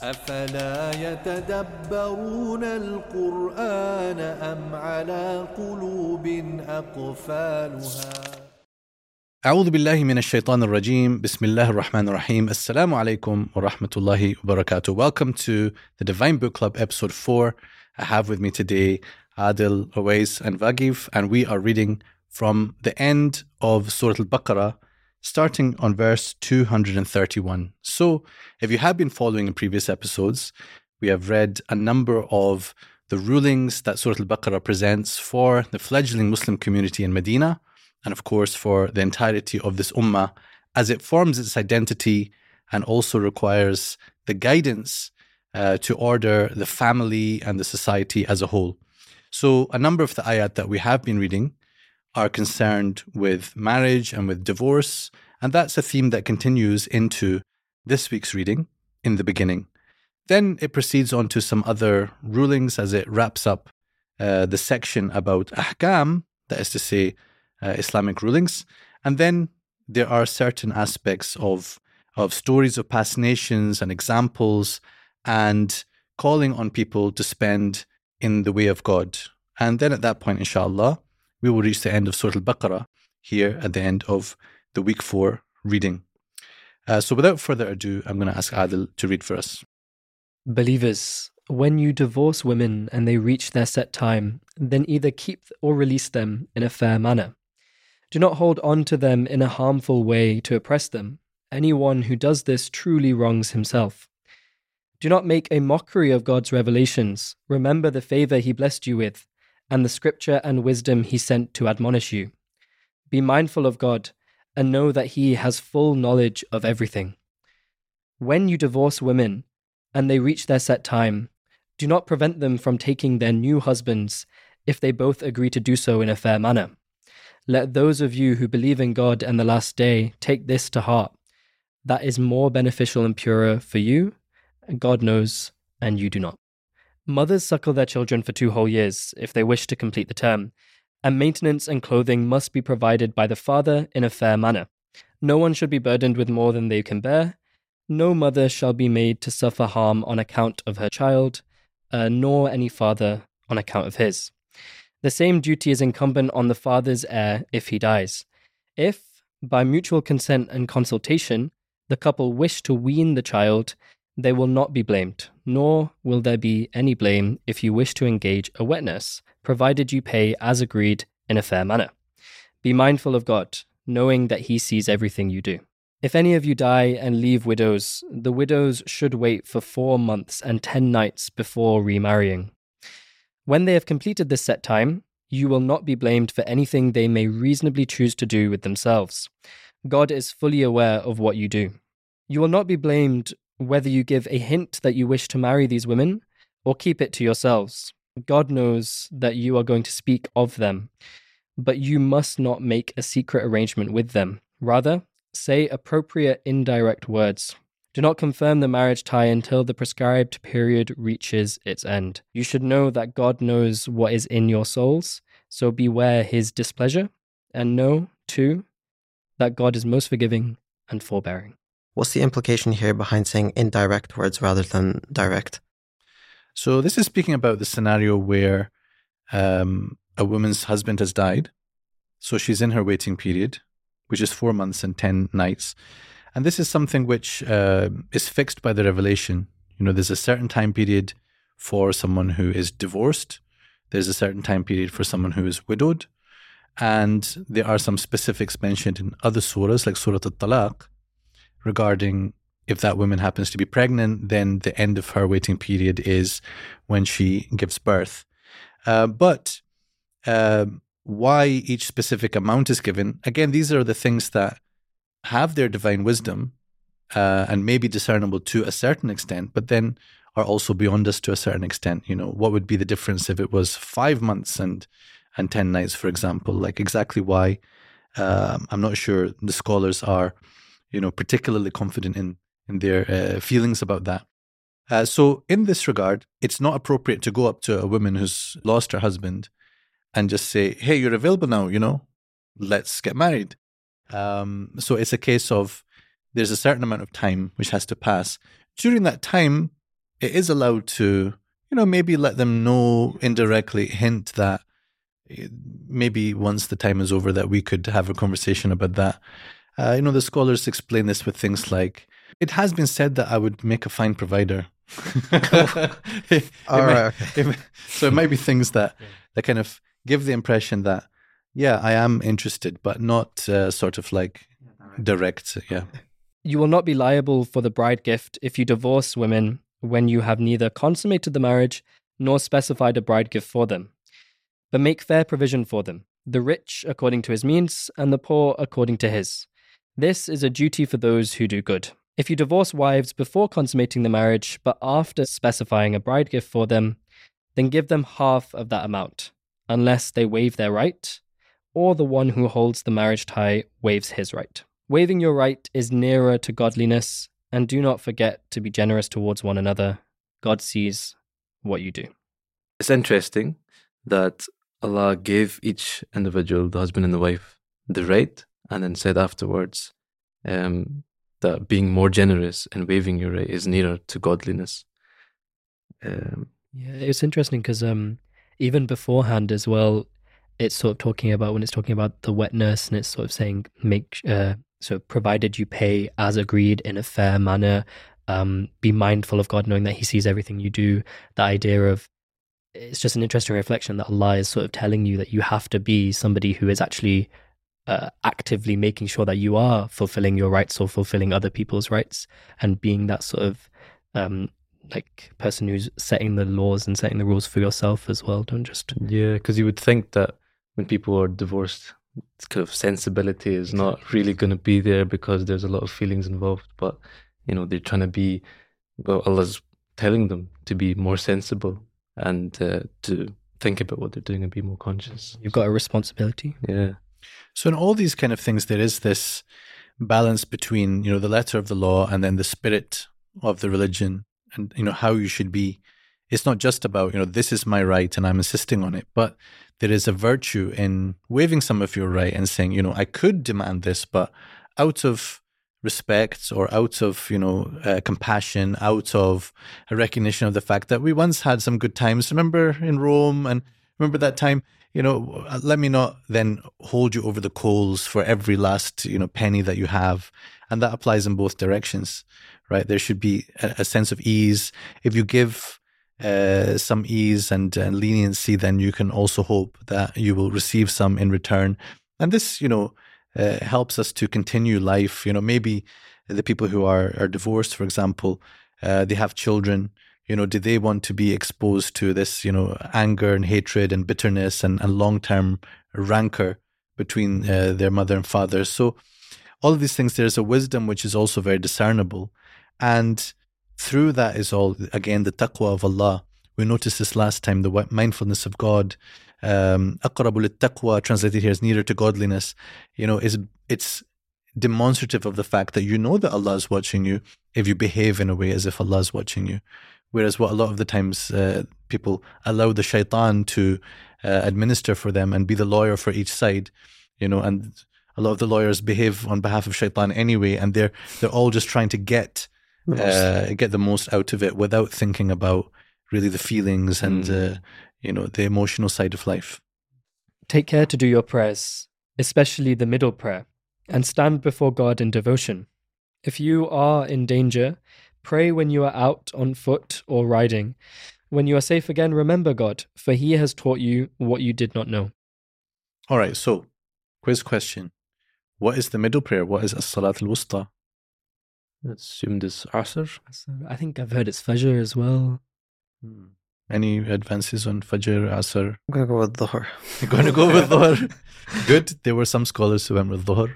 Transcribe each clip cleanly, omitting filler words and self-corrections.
أفلا يتدبرون القرآن أم على قلوب أقفالها أعوذ بالله من الشيطان الرجيم. بسم الله الرحمن الرحيم. Assalamu alaikum wa rahmatullahi wa barakatuh. Welcome to the Divine Book Club episode 4. I have with me today Adil, Awais and Wagif, and we are reading from the end of Surah Al-Baqarah, starting on verse 231. So, if you have been following in previous episodes, we have read a number of the rulings that Surah Al-Baqarah presents for the fledgling Muslim community in Medina, and of course for the entirety of this ummah, as it forms its identity and also requires the guidance to order the family and the society as a whole. So a number of the ayat that we have been reading are concerned with marriage and with divorce, and that's a theme that continues into this week's reading in the beginning. Then it proceeds on to some other rulings as it wraps up the section about ahkam, that is to say, Islamic rulings. And then there are certain aspects of stories of past nations and examples and calling on people to spend in the way of God. And then at that point, inshallah, we will reach the end of Surah Al-Baqarah here at the end of the week 4 reading. So without further ado, I'm going to ask Adil to read for us. Believers, when you divorce women and they reach their set time, then either keep or release them in a fair manner. Do not hold on to them in a harmful way to oppress them. Anyone who does this truly wrongs himself. Do not make a mockery of God's revelations. Remember the favor He blessed you with, and the scripture and wisdom He sent to admonish you. Be mindful of God, and know that He has full knowledge of everything. When you divorce women, and they reach their set time, do not prevent them from taking their new husbands if they both agree to do so in a fair manner. Let those of you who believe in God and the last day take this to heart. That is more beneficial and purer for you. God knows, and you do not. Mothers suckle their children for 2 whole years if they wish to complete the term, and maintenance and clothing must be provided by the father in a fair manner. No one should be burdened with more than they can bear. No mother shall be made to suffer harm on account of her child, nor any father on account of his. The same duty is incumbent on the father's heir if he dies. If, by mutual consent and consultation, the couple wish to wean the child, they will not be blamed, nor will there be any blame if you wish to engage a wet nurse, provided you pay as agreed in a fair manner. Be mindful of God, knowing that He sees everything you do. If any of you die and leave widows, the widows should wait for 4 months and 10 nights before remarrying. When they have completed this set time, you will not be blamed for anything they may reasonably choose to do with themselves. God is fully aware of what you do. You will not be blamed whether you give a hint that you wish to marry these women or keep it to yourselves. God knows that you are going to speak of them, but you must not make a secret arrangement with them. Rather, say appropriate indirect words. Do not confirm the marriage tie until the prescribed period reaches its end. You should know that God knows what is in your souls, so beware His displeasure, and know, too, that God is most forgiving and forbearing. What's the implication here behind saying indirect words rather than direct? So this is speaking about the scenario where a woman's husband has died. So she's in her waiting period, which is 4 months and 10 nights. And this is something which is fixed by the revelation. You know, there's a certain time period for someone who is divorced. There's a certain time period for someone who is widowed. And there are some specifics mentioned in other surahs, like Surah Al-Talaq, regarding if that woman happens to be pregnant, then the end of her waiting period is when she gives birth. But why each specific amount is given, again, these are the things that have their divine wisdom and may be discernible to a certain extent, but then are also beyond us to a certain extent. You know, what would be the difference if it was 5 months and 10 nights, for example? Like exactly why? I'm not sure the scholars are, you know, particularly confident in their feelings about that. So in this regard, it's not appropriate to go up to a woman who's lost her husband and just say, hey, you're available now, you know, let's get married. So it's a case of there's a certain amount of time which has to pass. During that time, it is allowed to, maybe let them know indirectly, hint that maybe once the time is over that we could have a conversation about that. The scholars explain this with things like, it has been said that I would make a fine provider. So it might be things that kind of give the impression that, yeah, I am interested, but not sort of like direct. Yeah. You will not be liable for the bride gift if you divorce women when you have neither consummated the marriage nor specified a bride gift for them. But make fair provision for them, the rich according to his means, and the poor according to his. This is a duty for those who do good. If you divorce wives before consummating the marriage, but after specifying a bride gift for them, then give them half of that amount, unless they waive their right, or the one who holds the marriage tie waives his right. Waiving your right is nearer to godliness, and do not forget to be generous towards one another. God sees what you do. It's interesting that Allah gave each individual, the husband and the wife, the right, and then said afterwards that being more generous and waiving your right is nearer to godliness. It's interesting because even beforehand as well, it's sort of talking about, when it's talking about the wetness, and it's sort of saying, so provided you pay as agreed in a fair manner, be mindful of God, knowing that He sees everything you do. The idea of, it's just an interesting reflection that Allah is sort of telling you that you have to be somebody who is actually actively making sure that you are fulfilling your rights or fulfilling other people's rights, and being that sort of like person who's setting the laws and setting the rules for yourself as well. Don't just... Yeah, because you would think that when people are divorced, it's kind of sensibility is not really going to be there because there's a lot of feelings involved. But, they're trying to be, Allah's telling them to be more sensible and to think about what they're doing and be more conscious. You've got a responsibility. Yeah. So in all these kind of things, there is this balance between, the letter of the law and then the spirit of the religion, and, how you should be. It's not just about, this is my right and I'm insisting on it, but there is a virtue in waiving some of your right and saying, I could demand this, but out of respect or out of, compassion, out of a recognition of the fact that we once had some good times. Remember in Rome, and remember that time, let me not then hold you over the coals for every last, penny that you have. And that applies in both directions, right? There should be a sense of ease. If you give some ease and leniency, then you can also hope that you will receive some in return. And this, helps us to continue life. Maybe the people who are divorced, for example, they have children. Do they want to be exposed to this, anger and hatred and bitterness and long-term rancor between their mother and father? So all of these things, there's a wisdom which is also very discernible. And through that is all, again, the taqwa of Allah. We noticed this last time, the mindfulness of God. Aqrabu lit-taqwa, translated here as nearer to godliness, it's demonstrative of the fact that that Allah is watching you if you behave in a way as if Allah is watching you. Whereas what a lot of the times people allow the shaitan to administer for them and be the lawyer for each side, and a lot of the lawyers behave on behalf of shaitan anyway, and they're all just trying to get the most out of it without thinking about really the feelings and the emotional side of life. Take care to do your prayers, especially the middle prayer, and stand before God in devotion. If you are in danger, pray when you are out on foot or riding. When you are safe again, remember God, for He has taught you what you did not know. All right, so quiz question. What is the middle prayer? What is as-salat al-wusta? Let's assume this Asr. I think I've heard it's Fajr as well. Any advances on Fajr, Asr? I'm going to go with Dhuhr. You're going to go with Dhuhr? Good. There were some scholars who went with Dhuhr.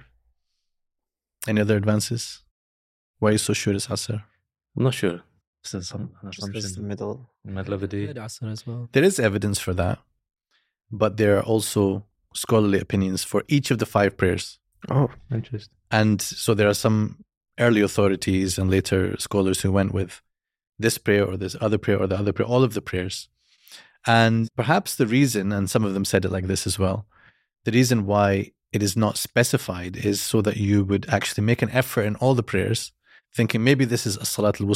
Any other advances? Why are you so sure it's Asr? I'm not sure. It's an assumption. Just the middle. In the middle of the day. Asr as well. There is evidence for that, but there are also scholarly opinions for each of the 5 prayers. Oh, interesting. And so there are some early authorities and later scholars who went with this prayer or this other prayer or the other prayer, all of the prayers. And perhaps the reason, and some of them said it like this as well, the reason why it is not specified is so that you would actually make an effort in all the prayers, thinking maybe this is as-salat al-wusta,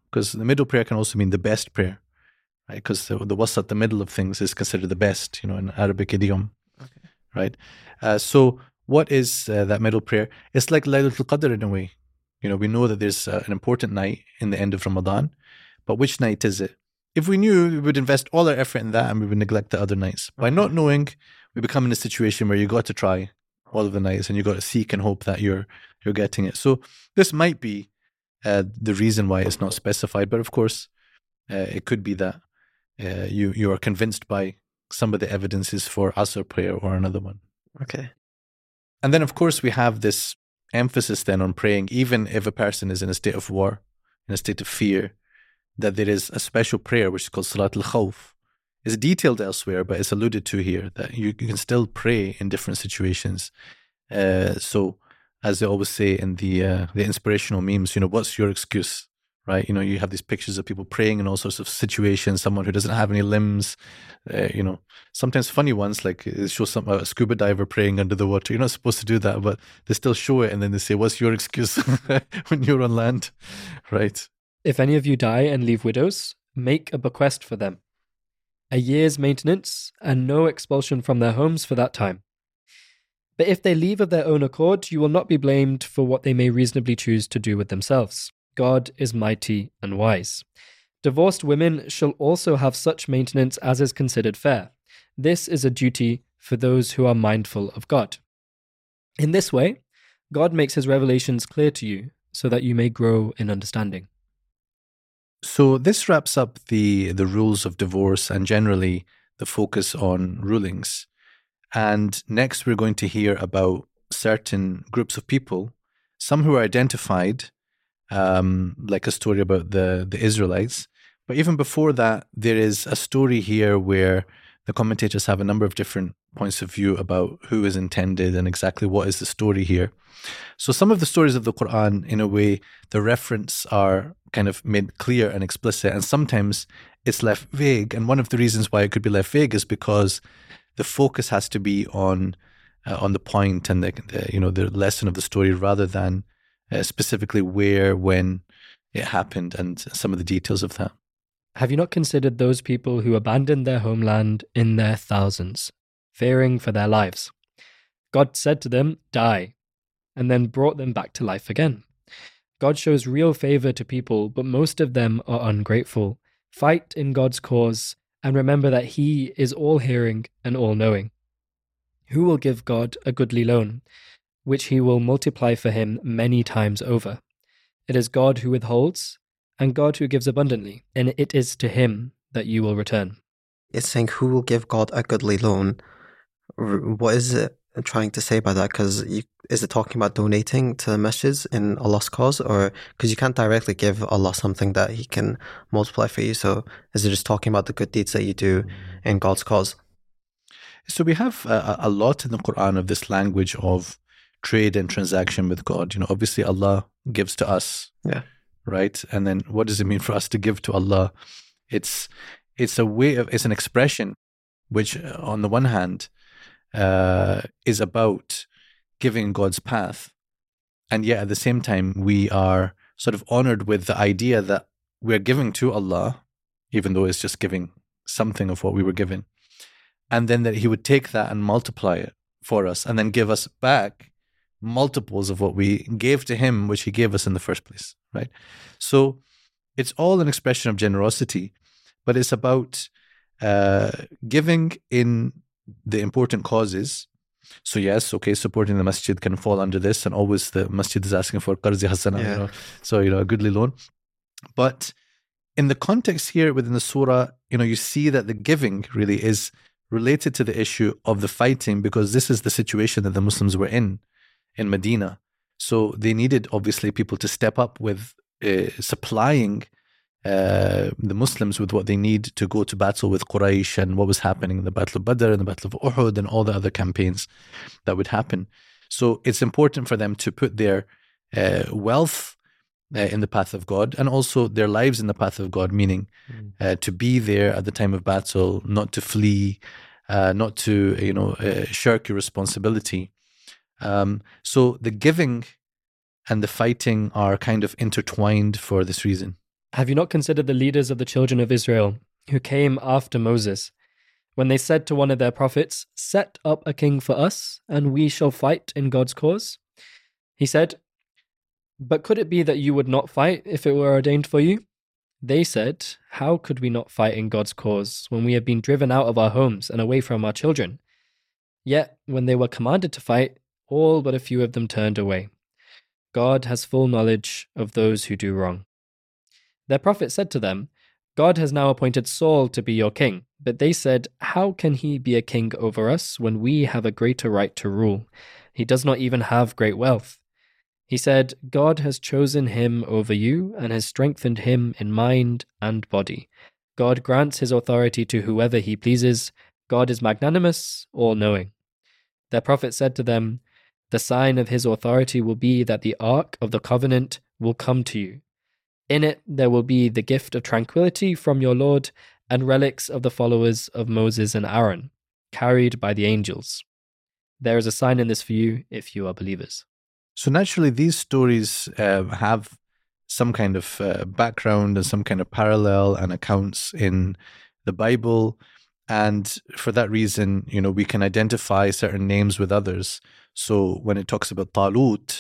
because the middle prayer can also mean the best prayer, right? Because the wasat, the middle of things, is considered the best, in Arabic idiom, right? So what is that middle prayer? It's like Laylatul Qadr in a way. We know that there's an important night in the end of Ramadan, but which night is it? If we knew, we would invest all our effort in that and we would neglect the other nights. By not knowing, we become in a situation where you got to try all of the nights and you got to seek and hope that you're getting it. So this might be the reason why it's not specified, but of course, it could be that you are convinced by some of the evidences for Asr prayer or another one. Okay. And then, of course, we have this emphasis then on praying, even if a person is in a state of war, in a state of fear, that there is a special prayer which is called Salat al-Khawf. It's detailed elsewhere, but it's alluded to here that you can still pray in different situations. So, as they always say in the inspirational memes, what's your excuse, right? You have these pictures of people praying in all sorts of situations. Someone who doesn't have any limbs, sometimes funny ones, like it shows a scuba diver praying under the water. You're not supposed to do that, but they still show it, and then they say, "What's your excuse when you're on land?" Right? If any of you die and leave widows, make a bequest for them, a year's maintenance, and no expulsion from their homes for that time. But if they leave of their own accord, you will not be blamed for what they may reasonably choose to do with themselves. God is mighty and wise. Divorced women shall also have such maintenance as is considered fair. This is a duty for those who are mindful of God. In this way, God makes his revelations clear to you so that you may grow in understanding. So this wraps up the rules of divorce and generally the focus on rulings. And next we're going to hear about certain groups of people, some who are identified, like a story about the Israelites. But even before that, there is a story here where the commentators have a number of different points of view about who is intended and exactly what is the story here. So some of the stories of the Quran, in a way, the reference are kind of made clear and explicit, and sometimes it's left vague. And one of the reasons why it could be left vague is because the focus has to be on the point and the lesson of the story, rather than specifically where, when it happened, and some of the details of that. Have you not considered those people who abandoned their homeland in their thousands, fearing for their lives? God said to them, "Die," and then brought them back to life again. God shows real favor to people, but most of them are ungrateful. Fight in God's cause and remember that he is all-hearing and all-knowing. Who will give God a goodly loan, which he will multiply for him many times over? It is God who withholds, and God who gives abundantly, and it is to him that you will return. It's saying who will give God a goodly loan. What is it trying to say by that? Because is it talking about donating to the masjids in Allah's cause? Or because you can't directly give Allah something that he can multiply for you. So is it just talking about the good deeds that you do in God's cause? So we have a lot in the Quran of this language of trade and transaction with God. Obviously Allah gives to us. Yeah. Right? And then what does it mean for us to give to Allah? It's a way of, it's an expression which on the one hand is about giving God's path. And yet at the same time, we are sort of honored with the idea that we're giving to Allah, even though it's just giving something of what we were given. And then that he would take that and multiply it for us and then give us back multiples of what we gave to him, which he gave us in the first place, right? So it's all an expression of generosity, but it's about giving in the important causes. So yes, okay, supporting the masjid can fall under this, and always the masjid is asking for qarzi hasana, so a goodly loan. But in the context here within the surah, you see that the giving really is related to the issue of the fighting, because this is the situation that the Muslims were in Medina. So they needed obviously people to step up with supplying the Muslims with what they need to go to battle with Quraysh and what was happening in the Battle of Badr and the Battle of Uhud and all the other campaigns that would happen. So it's important for them to put their wealth in the path of God, and also their lives in the path of God, meaning to be there at the time of battle, not to flee, not to shirk your responsibility. So the giving and the fighting are kind of intertwined for this reason. Have you not considered the leaders of the children of Israel who came after Moses, when they said to one of their prophets, "Set up a king for us, and we shall fight in God's cause"? He said, "But could it be that you would not fight if it were ordained for you?" They said, "How could we not fight in God's cause when we have been driven out of our homes and away from our children?" Yet, when they were commanded to fight, all but a few of them turned away. God has full knowledge of those who do wrong. Their prophet said to them, "God has now appointed Saul to be your king." But they said, "How can he be a king over us when we have a greater right to rule? He does not even have great wealth." He said, "God has chosen him over you and has strengthened him in mind and body. God grants his authority to whoever he pleases. God is magnanimous, all-knowing." Their prophet said to them, "The sign of his authority will be that the ark of the covenant will come to you. In it there will be the gift of tranquility from your Lord and relics of the followers of Moses and Aaron, carried by the angels. There is a sign in this for you if you are believers." So naturally, these stories have some kind of background and some kind of parallel and accounts in the Bible. And for that reason, we can identify certain names with others. So when it talks about Talut,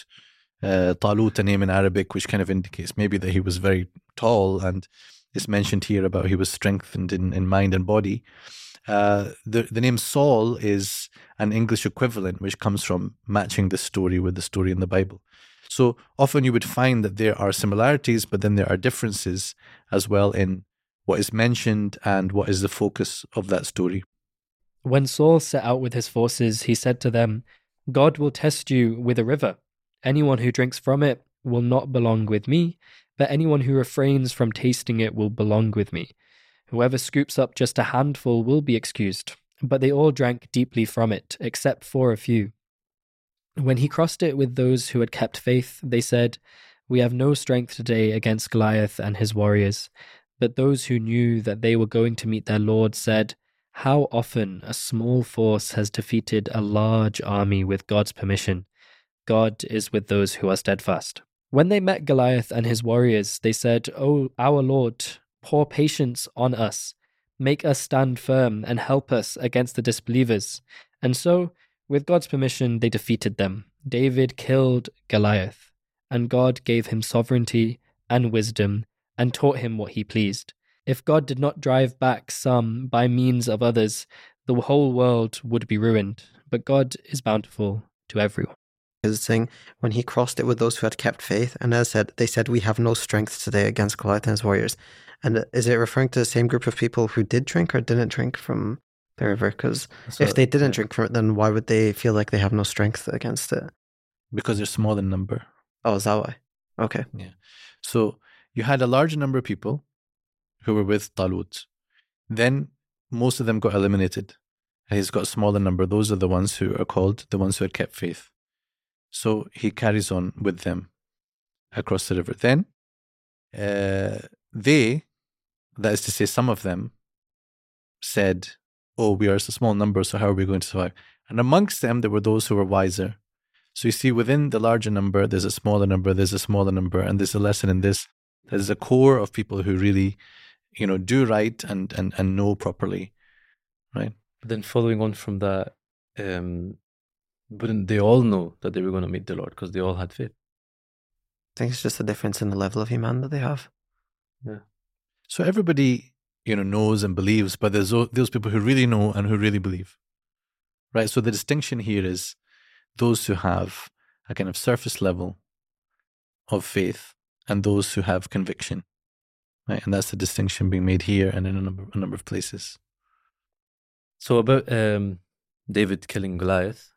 a name in Arabic, which kind of indicates maybe that he was very tall, and it's mentioned here about he was strengthened in mind and body. The name Saul is an English equivalent, which comes from matching the story with the story in the Bible. So often you would find that there are similarities, but then there are differences as well in what is mentioned and what is the focus of that story. When Saul set out with his forces, he said to them, "God will test you with a river. Anyone who drinks from it will not belong with me, but anyone who refrains from tasting it will belong with me. Whoever scoops up just a handful will be excused." But they all drank deeply from it, except for a few. When he crossed it with those who had kept faith, they said, "We have no strength today against Goliath and his warriors." But those who knew that they were going to meet their Lord said, "How often a small force has defeated a large army with God's permission. God is with those who are steadfast." When they met Goliath and his warriors, they said, "O our Lord, pour patience on us. Make us stand firm and help us against the disbelievers." And so, with God's permission, they defeated them. David killed Goliath, and God gave him sovereignty and wisdom and taught him what he pleased. If God did not drive back some by means of others, the whole world would be ruined. But God is bountiful to everyone. Is saying when he crossed it with those who had kept faith, and as said, they said, "We have no strength today against Goliath and his warriors." And is it referring to the same group of people who did drink or didn't drink from the river? Because if they didn't drink from it, then why would they feel like they have no strength against it? Because they're small in number. Oh, is that why? Okay. Yeah. So you had a large number of people who were with Talut. Then most of them got eliminated. And he's got a smaller number. Those are the ones who are called the ones who had kept faith. So he carries on with them across the river. Then they, that is to say some of them, said, "Oh, we are a small number, so how are we going to survive?" And amongst them, there were those who were wiser. So you see, within the larger number, there's a smaller number, there's a smaller number, and there's a lesson in this. There's a core of people who really, do right and know properly, right? But then following on from that, wouldn't they all know that they were going to meet the Lord because they all had faith? I think it's just a difference in the level of iman that they have. Yeah. So everybody, knows and believes, but there's those people who really know and who really believe, right? So the distinction here is those who have a kind of surface level of faith and those who have conviction, right? And that's the distinction being made here and in a number of places. So about David killing Goliath,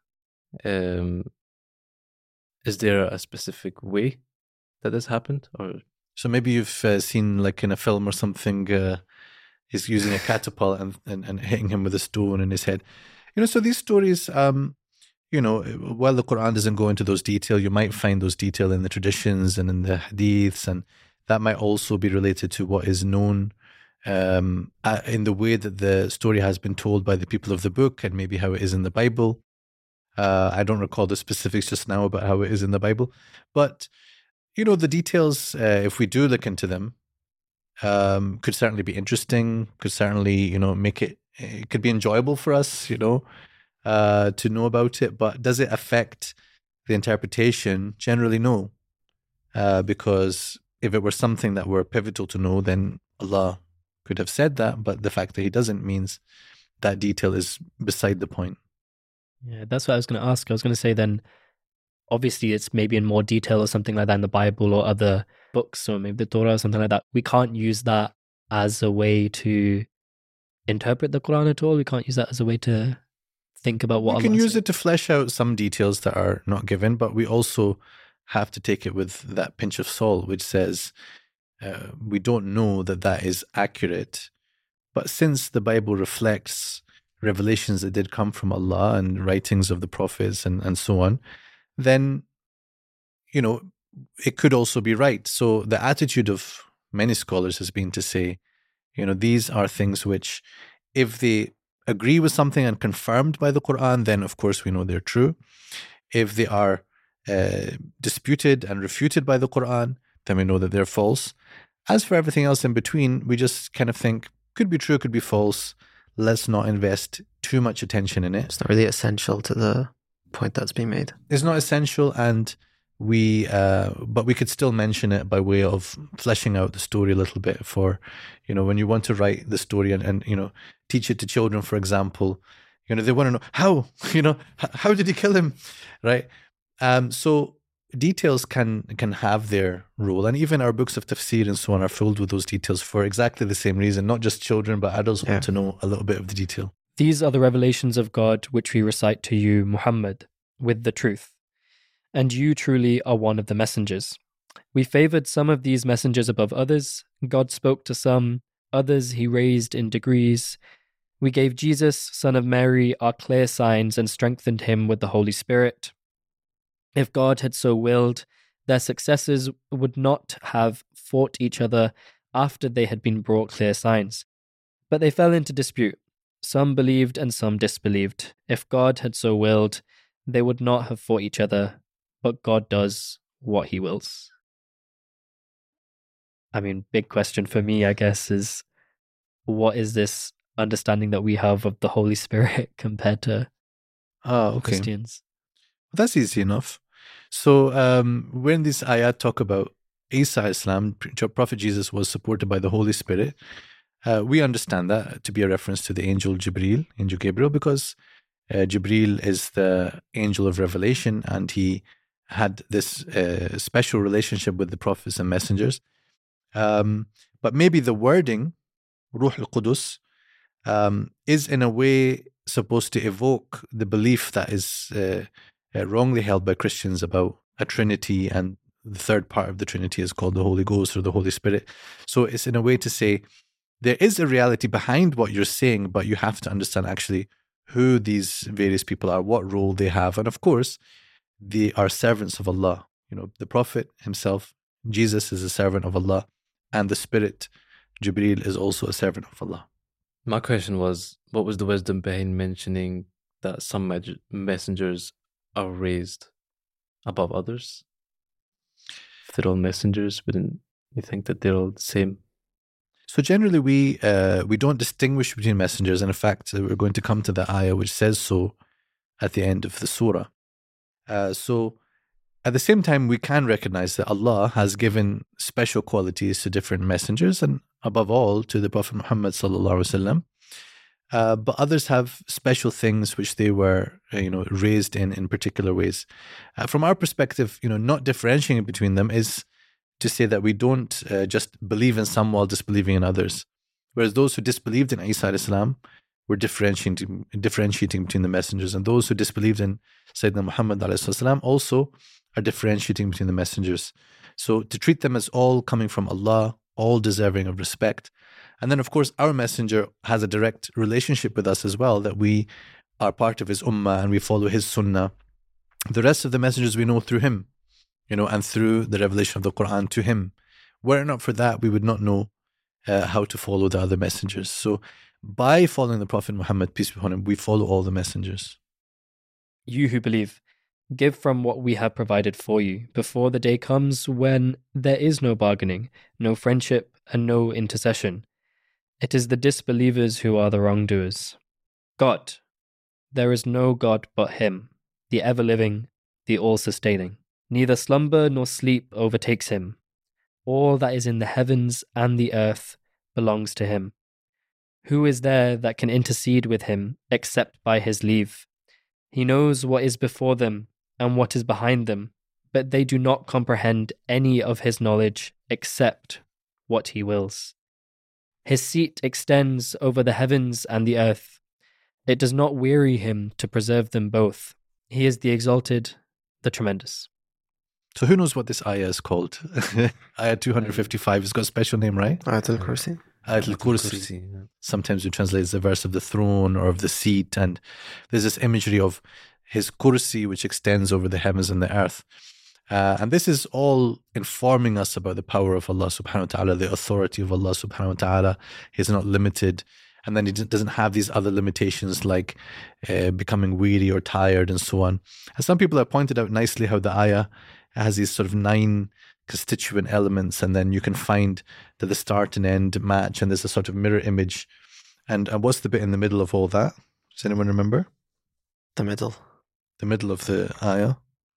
is there a specific way that this happened? Or so maybe you've seen like in a film or something, he's using a catapult and hitting him with a stone in his head. So these stories, while the Quran doesn't go into those details, you might find those details in the traditions and in the hadiths, and that might also be related to what is known in the way that the story has been told by the people of the book and maybe how it is in the Bible. I don't recall the specifics just now about how it is in the Bible, but the details, if we do look into them, could certainly be interesting, could certainly, make it could be enjoyable for us, to know about it. But does it affect the interpretation? Generally, no. Because if it were something that were pivotal to know, then Allah could have said that. But the fact that He doesn't means that detail is beside the point. Yeah, that's what I was going to ask. I was going to say then, obviously it's maybe in more detail or something like that in the Bible or other books, or maybe the Torah or something like that. We can't use that as a way to interpret the Quran at all. We can't use that as a way to think about what we can Allah use said. it to flesh out some details that are not given, but we also have to take it with that pinch of salt, which says we don't know that that is accurate. But since the Bible reflects revelations that did come from Allah and writings of the prophets and so on, then, it could also be right. So the attitude of many scholars has been to say, these are things which, if they agree with something and confirmed by the Quran, then of course we know they're true. If they are disputed and refuted by the Quran, then we know that they're false. As for everything else in between, we just kind of think, could be true, could be false. Let's not invest too much attention in it. It's not really essential to the point that's being made. It's not essential, and but we could still mention it by way of fleshing out the story a little bit for, when you want to write the story and teach it to children, for example, they want to know how, how did he kill him, right? So details can have their role, and even our books of tafsir and so on are filled with those details for exactly the same reason. Not just children, but adults want to know a little bit of the detail. These are the revelations of God which we recite to you, Muhammad, with the truth. And you truly are one of the messengers. We favored some of these messengers above others. God spoke to some, others He raised in degrees. We gave Jesus, son of Mary, our clear signs and strengthened Him with the Holy Spirit. If God had so willed, their successors would not have fought each other after they had been brought clear signs. But they fell into dispute. Some believed and some disbelieved. If God had so willed, they would not have fought each other, but God does what He wills. I mean, big question for me, I guess, is what is this understanding that we have of the Holy Spirit compared to Christians? That's easy enough. So when these ayat talk about Isa Islam, Prophet Jesus was supported by the Holy Spirit, we understand that to be a reference to the angel Gabriel, because Jibreel is the angel of revelation, and he had this special relationship with the prophets and messengers. But maybe the wording, Ruh al-Qudus, is in a way supposed to evoke the belief that is wrongly held by Christians about a Trinity, and the third part of the Trinity is called the Holy Ghost or the Holy Spirit. So it's in a way to say there is a reality behind what you're saying, but you have to understand actually who these various people are, what role they have. And of course, they are servants of Allah. The Prophet himself, Jesus, is a servant of Allah, and the Spirit, Jibreel, is also a servant of Allah. My question was, what was the wisdom behind mentioning that some messengers are raised above others? If they're all messengers, wouldn't you think that they're all the same? So generally, we don't distinguish between messengers. And in fact, we're going to come to the ayah which says so at the end of the surah. So at the same time, we can recognize that Allah has given special qualities to different messengers, and above all to the Prophet Muhammad sallallahu alaihi wasallam. But others have special things which they were, raised in particular ways. From our perspective, not differentiating between them is to say that we don't just believe in some while disbelieving in others. Whereas those who disbelieved in Isa alayhi salam were differentiating between the messengers, and those who disbelieved in Sayyidina Muhammad alayhi salam also are differentiating between the messengers. So to treat them as all coming from Allah, all deserving of respect. And then, of course, our messenger has a direct relationship with us as well, that we are part of his ummah and we follow his sunnah. The rest of the messengers we know through him, and through the revelation of the Quran to him. Were it not for that, we would not know how to follow the other messengers. So by following the Prophet Muhammad, peace be upon him, we follow all the messengers. You who believe, give from what we have provided for you before the day comes when there is no bargaining, no friendship, and no intercession. It is the disbelievers who are the wrongdoers. God, there is no God but Him, the ever-living, the all-sustaining. Neither slumber nor sleep overtakes Him. All that is in the heavens and the earth belongs to Him. Who is there that can intercede with Him except by His leave? He knows what is before them and what is behind them, but they do not comprehend any of His knowledge except what He wills. His seat extends over the heavens and the earth. It does not weary Him to preserve them both. He is the exalted, the tremendous. So who knows what this ayah is called? Ayah 255. It's got a special name, right? Ayatul Kursi. Ayatul Kursi. Sometimes we translate as the verse of the throne or of the seat. And there's this imagery of His kursi, which extends over the heavens and the earth. And this is all informing us about the power of Allah subhanahu wa ta'ala, the authority of Allah subhanahu wa ta'ala. He's not limited. And then He doesn't have these other limitations like becoming weary or tired and so on. And some people have pointed out nicely how the ayah has these sort of 9 constituent elements, and then you can find that the start and end match, and there's a sort of mirror image. And what's the bit in the middle of all that? Does anyone remember? The middle. The middle of the ayah.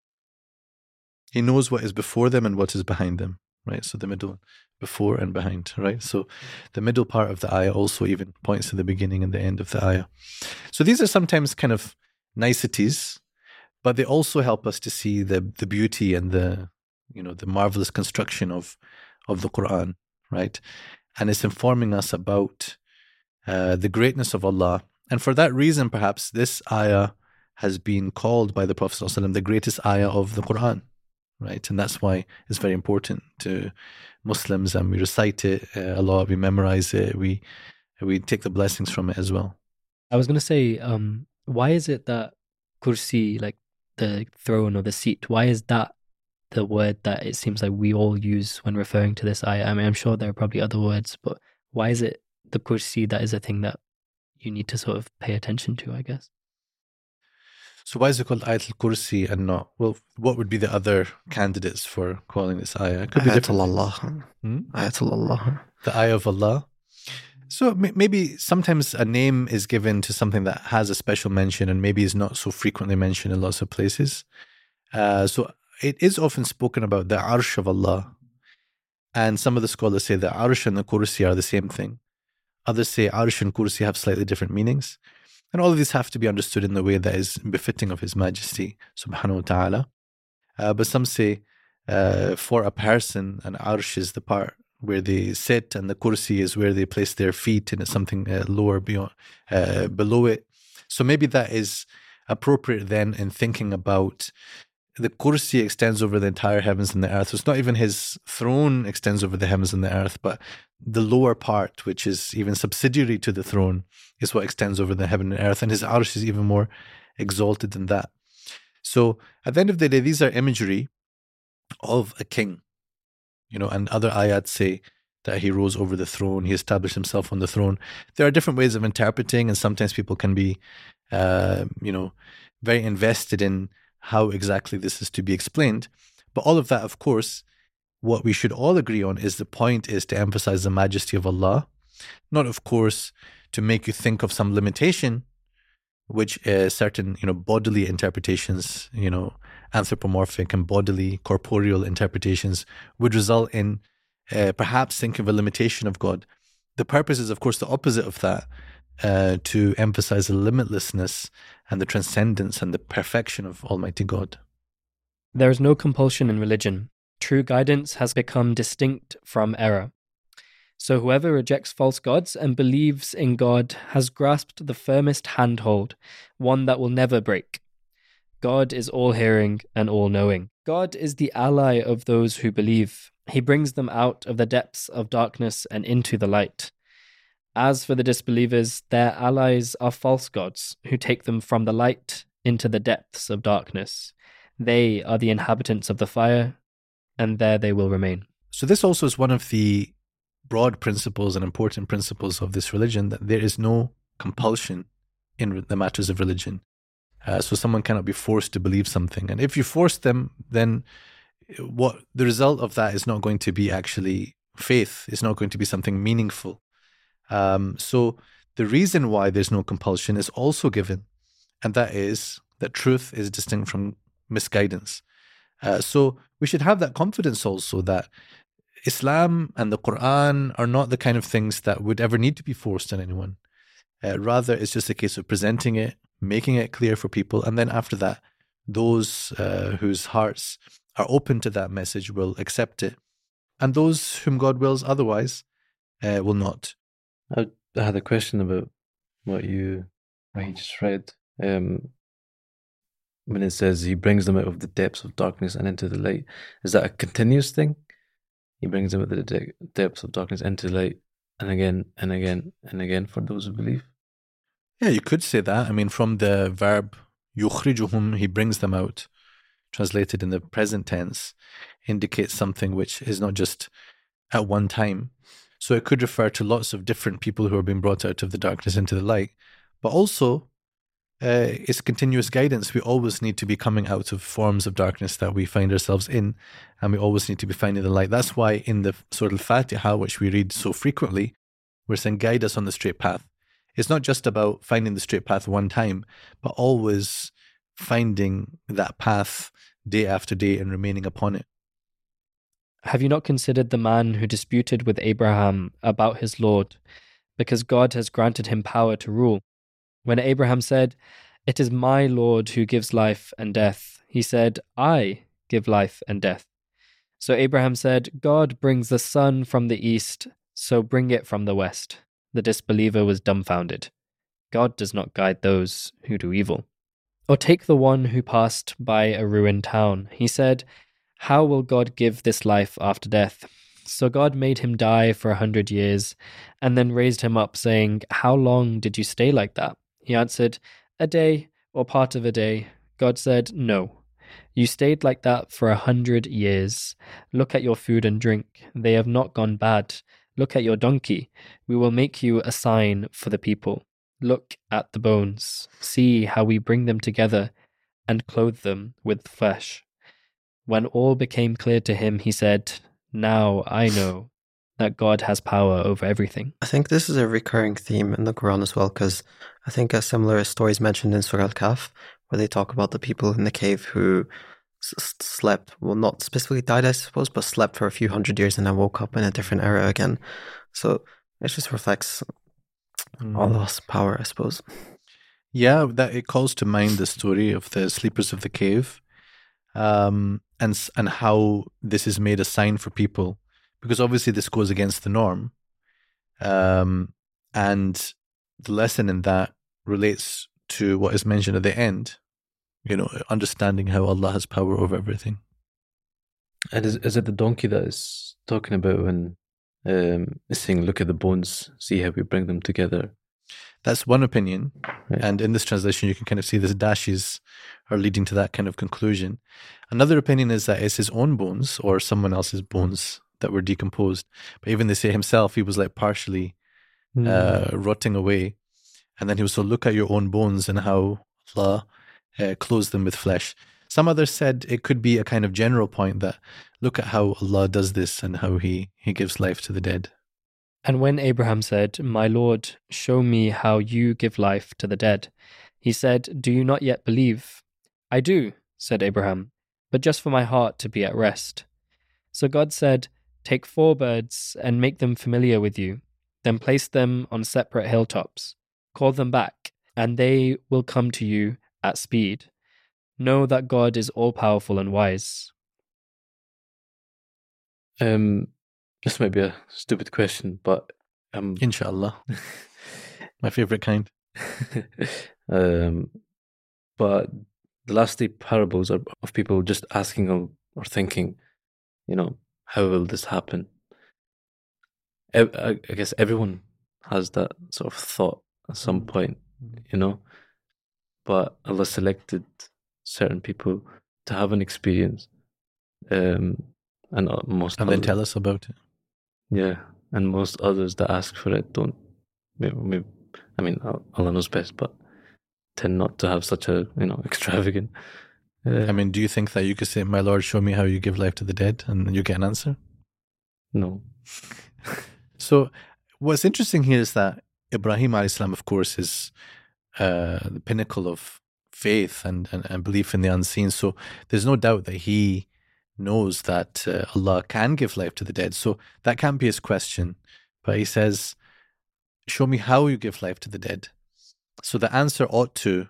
He knows what is before them and what is behind them, right? So the middle, before and behind, right? So the middle part of the ayah also even points to the beginning and the end of the ayah. So these are sometimes kind of niceties, but they also help us to see the beauty and the marvelous construction of the Quran, right? And it's informing us about the greatness of Allah. And for that reason, perhaps this ayah has been called by the Prophet ﷺ the greatest ayah of the Quran, right? And that's why it's very important to Muslims, and we recite it a lot, we memorize it, we take the blessings from it as well. I was going to say, why is it that kursi, like the throne or the seat, why is that the word that it seems like we all use when referring to this ayah? I mean, I'm sure there are probably other words, but why is it the kursi that is a thing that you need to sort of pay attention to, I guess? So why is it called Ayatul Kursi and not, well, what would be the other candidates for calling this ayah? It could be Ayatul Allah. Ayatul Allah. The ayah of Allah. So maybe sometimes a name is given to something that has a special mention and maybe is not so frequently mentioned in lots of places. So it is often spoken about the Arsh of Allah. And some of the scholars say the Arsh and the Kursi are the same thing. Others say Arsh and Kursi have slightly different meanings. And all of these have to be understood in the way that is befitting of His Majesty, subhanahu wa ta'ala. But some say for a person, an Arsh is the part where they sit, and the kursi is where they place their feet, and it's something lower below it. So maybe that is appropriate then in thinking about the kursi extends over the entire heavens and the earth. So it's not even His throne extends over the heavens and the earth, but the lower part, which is even subsidiary to the throne, is what extends over the heaven and earth. And His arsh is even more exalted than that. So at the end of the day, these are imagery of a king. And other ayats say that He rose over the throne, He established Himself on the throne. There are different ways of interpreting, and sometimes people can be, very invested in how exactly this is to be explained. But all of that, of course, what we should all agree on is the point is to emphasize the majesty of Allah, not, of course, to make you think of some limitation, which certain, bodily interpretations, anthropomorphic and bodily, corporeal interpretations would result in perhaps thinking of a limitation of God. The purpose is, of course, the opposite of that, to emphasize the limitlessness and the transcendence and the perfection of Almighty God. There is no compulsion in religion. True guidance has become distinct from error. So whoever rejects false gods and believes in God has grasped the firmest handhold, one that will never break. God is all-hearing and all-knowing. God is the ally of those who believe. He brings them out of the depths of darkness and into the light. As for the disbelievers, their allies are false gods who take them from the light into the depths of darkness. They are the inhabitants of the fire, and there they will remain. So this also is one of the broad principles and important principles of this religion, that there is no compulsion in the matters of religion. So someone cannot be forced to believe something. And if you force them, then what the result of that is not going to be actually faith is not going to be something meaningful. So the reason why there's no compulsion is also given, and that is that truth is distinct from misguidance. So we should have that confidence also that Islam and the Quran are not the kind of things that would ever need to be forced on anyone. Rather, it's just a case of presenting it, making it clear for people, and then after that, those whose hearts are open to that message will accept it, and those whom God wills otherwise will not. I had a question about what you just read. When it says he brings them out of the depths of darkness and into the light, is that a continuous thing? He brings them out of the depths of darkness into the light, and again and again and again for those who believe. Yeah, you could say that. I mean, from the verb yukhrijuhum, he brings them out, translated in the present tense, indicates something which is not just at one time. So it could refer to lots of different people who are being brought out of the darkness into the light, but also it's continuous guidance. We always need to be coming out of forms of darkness that we find ourselves in, and we always need to be finding the light. That's why in the Surah Al-Fatiha, which we read so frequently, we're saying, guide us on the straight path. It's not just about finding the straight path one time, but always finding that path day after day and remaining upon it. Have you not considered the man who disputed with Abraham about his Lord, because God has granted him power to rule? When Abraham said, "It is my Lord who gives life and death," he said, "I give life and death." So Abraham said, "God brings the sun from the east, so bring it from the west." The disbeliever was dumbfounded. God does not guide those who do evil. Or take the one who passed by a ruined town. He said, "How will God give this life after death?" So God made him die for 100 years, and then raised him up, saying, "How long did you stay like that?" He answered, "A day, or part of a day." God said, "No. You stayed like that for 100 years. Look at your food and drink. They have not gone bad. Look at your donkey. We will make you a sign for the people. Look at the bones. See how we bring them together and clothe them with flesh." When all became clear to him, he said, "Now I know that God has power over everything." I think this is a recurring theme in the Quran as well, because I think a similar story is mentioned in Surah Al-Kahf, where they talk about the people in the cave who slept, well, not specifically died, I suppose, but slept for a few hundred years and then woke up in a different era again. So it just reflects Allah's power, I suppose. Yeah, that it calls to mind the story of the sleepers of the cave, and how this is made a sign for people, because obviously this goes against the norm, and the lesson in that relates to what is mentioned at the end. You know, understanding how Allah has power over everything. And is it the donkey that is talking about when it's saying, "Look at the bones, see how we bring them together"? That's one opinion. Right. And in this translation, you can kind of see the dashes are leading to that kind of conclusion. Another opinion is that it's his own bones or someone else's bones that were decomposed. But even they say himself, he was like partially rotting away. And then he was so, look at your own bones and how Allah clothes them with flesh. Some others said it could be a kind of general point that look at how Allah does this and how he gives life to the dead. And when Abraham said, "My Lord, show me how you give life to the dead," he said, "Do you not yet believe?" "I do," said Abraham, "but just for my heart to be at rest." So God said, "Take 4 birds and make them familiar with you, then place them on separate hilltops. Call them back, and they will come to you at speed. Know that God is all-powerful and wise." This might be a stupid question, but Inshallah. My favorite kind. But the last 3 parables are of people just asking or thinking, you know, how will this happen? I guess everyone has that sort of thought at some point, you know, but Allah selected certain people to have an experience, and most And others, then tell us about it. yeah, and most others that ask for it don't. Maybe, I mean, Allah knows best, but tend not to have such a extravagant. I mean, do you think that you could say, "My Lord, show me how you give life to the dead," and you get an answer? No, So what's interesting here is that Ibrahim alayhi salam, of course, is the pinnacle of faith and belief in the unseen. So there's no doubt that he knows that Allah can give life to the dead. So that can't be his question. But he says, show me how you give life to the dead. So the answer ought to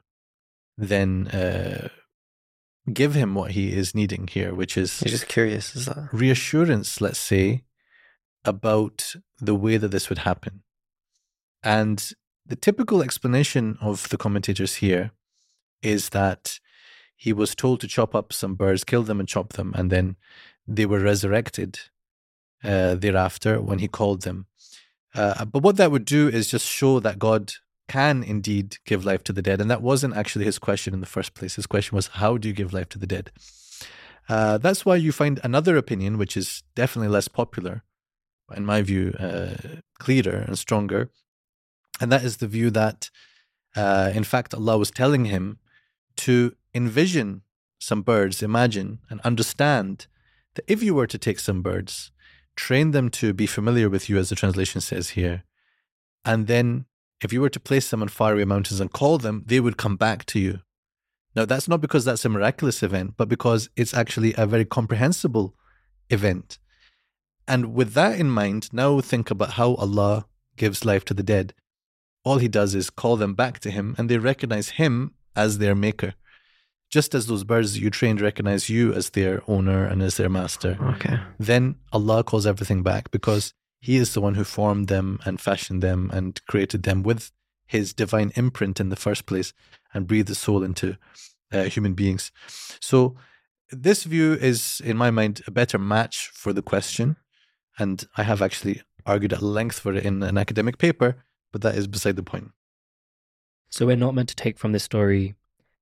then give him what he is needing here, which is You're just curious, is that? reassurance, let's say, about the way that this would happen. And the typical explanation of the commentators here is that he was told to chop up some birds, kill them and chop them, and then they were resurrected thereafter when he called them. But what that would do is just show that God can indeed give life to the dead. And that wasn't actually his question in the first place. His question was, how do you give life to the dead? That's why you find another opinion, which is definitely less popular, in my view, clearer and stronger. And that is the view that, in fact, Allah was telling him to envision some birds, imagine and understand that if you were to take some birds, train them to be familiar with you, as the translation says here, and then if you were to place them on faraway mountains and call them, they would come back to you. Now, that's not because that's a miraculous event, but because it's actually a very comprehensible event. And with that in mind, now think about how Allah gives life to the dead. All he does is call them back to him, and they recognize him as their maker. Just as those birds that you trained recognize you as their owner and as their master. Okay. Then Allah calls everything back because he is the one who formed them and fashioned them and created them with his divine imprint in the first place and breathed the soul into human beings. So this view is, in my mind, a better match for the question. And I have actually argued at length for it in an academic paper, but that is beside the point. So we're not meant to take from this story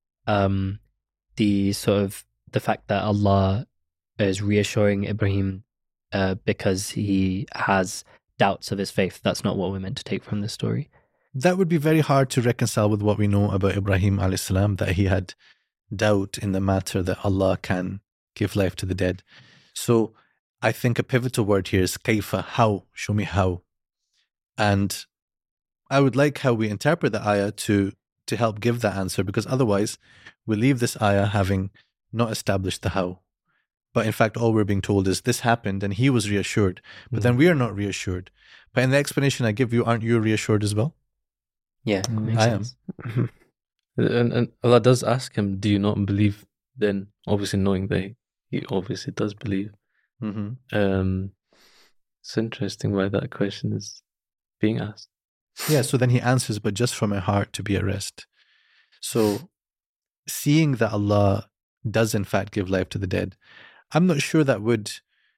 the fact that Allah is reassuring Ibrahim because he has doubts of his faith. That's not what we're meant to take from this story. That would be very hard to reconcile with what we know about Ibrahim alayhi salam, that he had doubt in the matter that Allah can give life to the dead. So I think a pivotal word here is kaifa, how, show me how. And I would like how we interpret the ayah to help give that answer, because otherwise we leave this ayah having not established the how. But in fact, all we're being told is this happened and he was reassured, but then we are not reassured. But in the explanation I give you, aren't you reassured as well? Yeah, makes I sense. And Allah does ask him, do you not believe? Then obviously knowing that he obviously does believe. Mm-hmm. It's interesting why that question is being asked. Yeah, so then he answers, but just from a heart to be at rest. So seeing that Allah does in fact give life to the dead, I'm not sure that would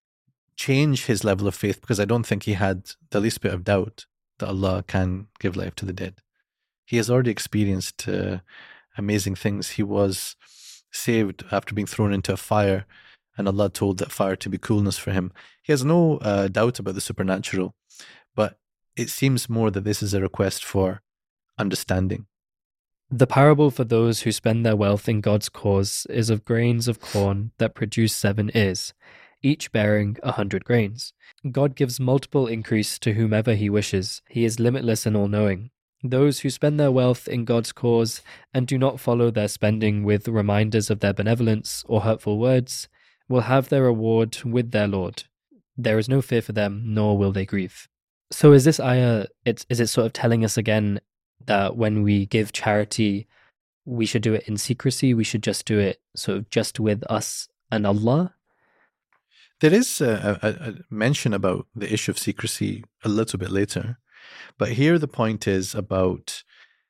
change his level of faith, because I don't think he had the least bit of doubt that Allah can give life to the dead. He has already experienced amazing things. He was saved after being thrown into a fire, and Allah told that fire to be coolness for him. He has no doubt about the supernatural, but it seems more that this is a request for understanding. The parable for those who spend their wealth in God's cause is of grains of corn that produce 7 ears, each bearing 100 grains. God gives multiple increase to whomever he wishes. He is limitless and all-knowing. Those who spend their wealth in God's cause and do not follow their spending with reminders of their benevolence or hurtful words will have their reward with their Lord. There is no fear for them, nor will they grieve. So is this ayah, is it sort of telling us again that when we give charity, we should do it in secrecy? We should just do it sort of just with us and Allah? There is a mention about the issue of secrecy a little bit later. But here the point is about,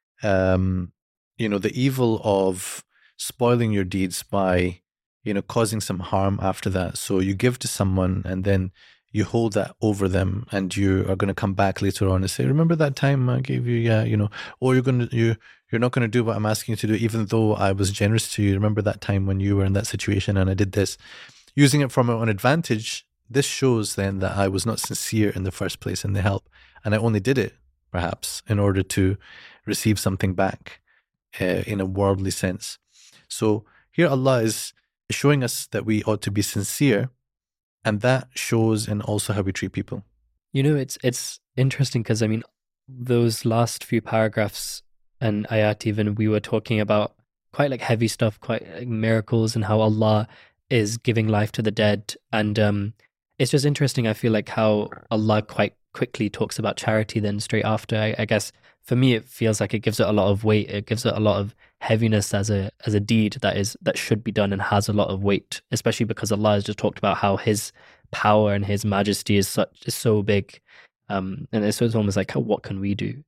the evil of spoiling your deeds by, causing some harm after that. So you give to someone and then you hold that over them, and you are going to come back later on and say, remember that time I gave you, or you're not going to do what I'm asking you to do, even though I was generous to you. Remember that time when you were in that situation and I did this. Using it from my own advantage, this shows then that I was not sincere in the first place in the help. And I only did it, perhaps, in order to receive something back in a worldly sense. So here Allah is showing us that we ought to be sincere, and that shows in also how we treat people. You know, it's interesting because, I mean, those last few paragraphs and ayat, even, we were talking about quite like heavy stuff, quite like miracles and how Allah is giving life to the dead. And it's just interesting, I feel like, how Allah quite quickly talks about charity then straight after. I guess for me, it feels like it gives it a lot of weight. It gives it a lot of heaviness as a deed that should be done and has a lot of weight, especially because Allah has just talked about how His power and His majesty is so big. And it's almost like, what can we do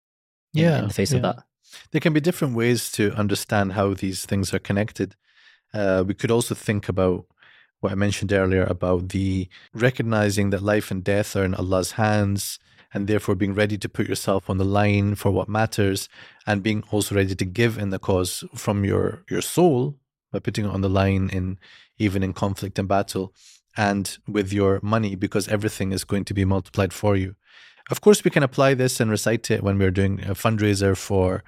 in the face of that? There can be different ways to understand how these things are connected. We could also think about what I mentioned earlier about the recognizing that life and death are in Allah's hands, and therefore being ready to put yourself on the line for what matters, and being also ready to give in the cause from your soul by putting it on the line even in conflict and battle, and with your money, because everything is going to be multiplied for you. Of course, we can apply this and recite it when we're doing a fundraiser for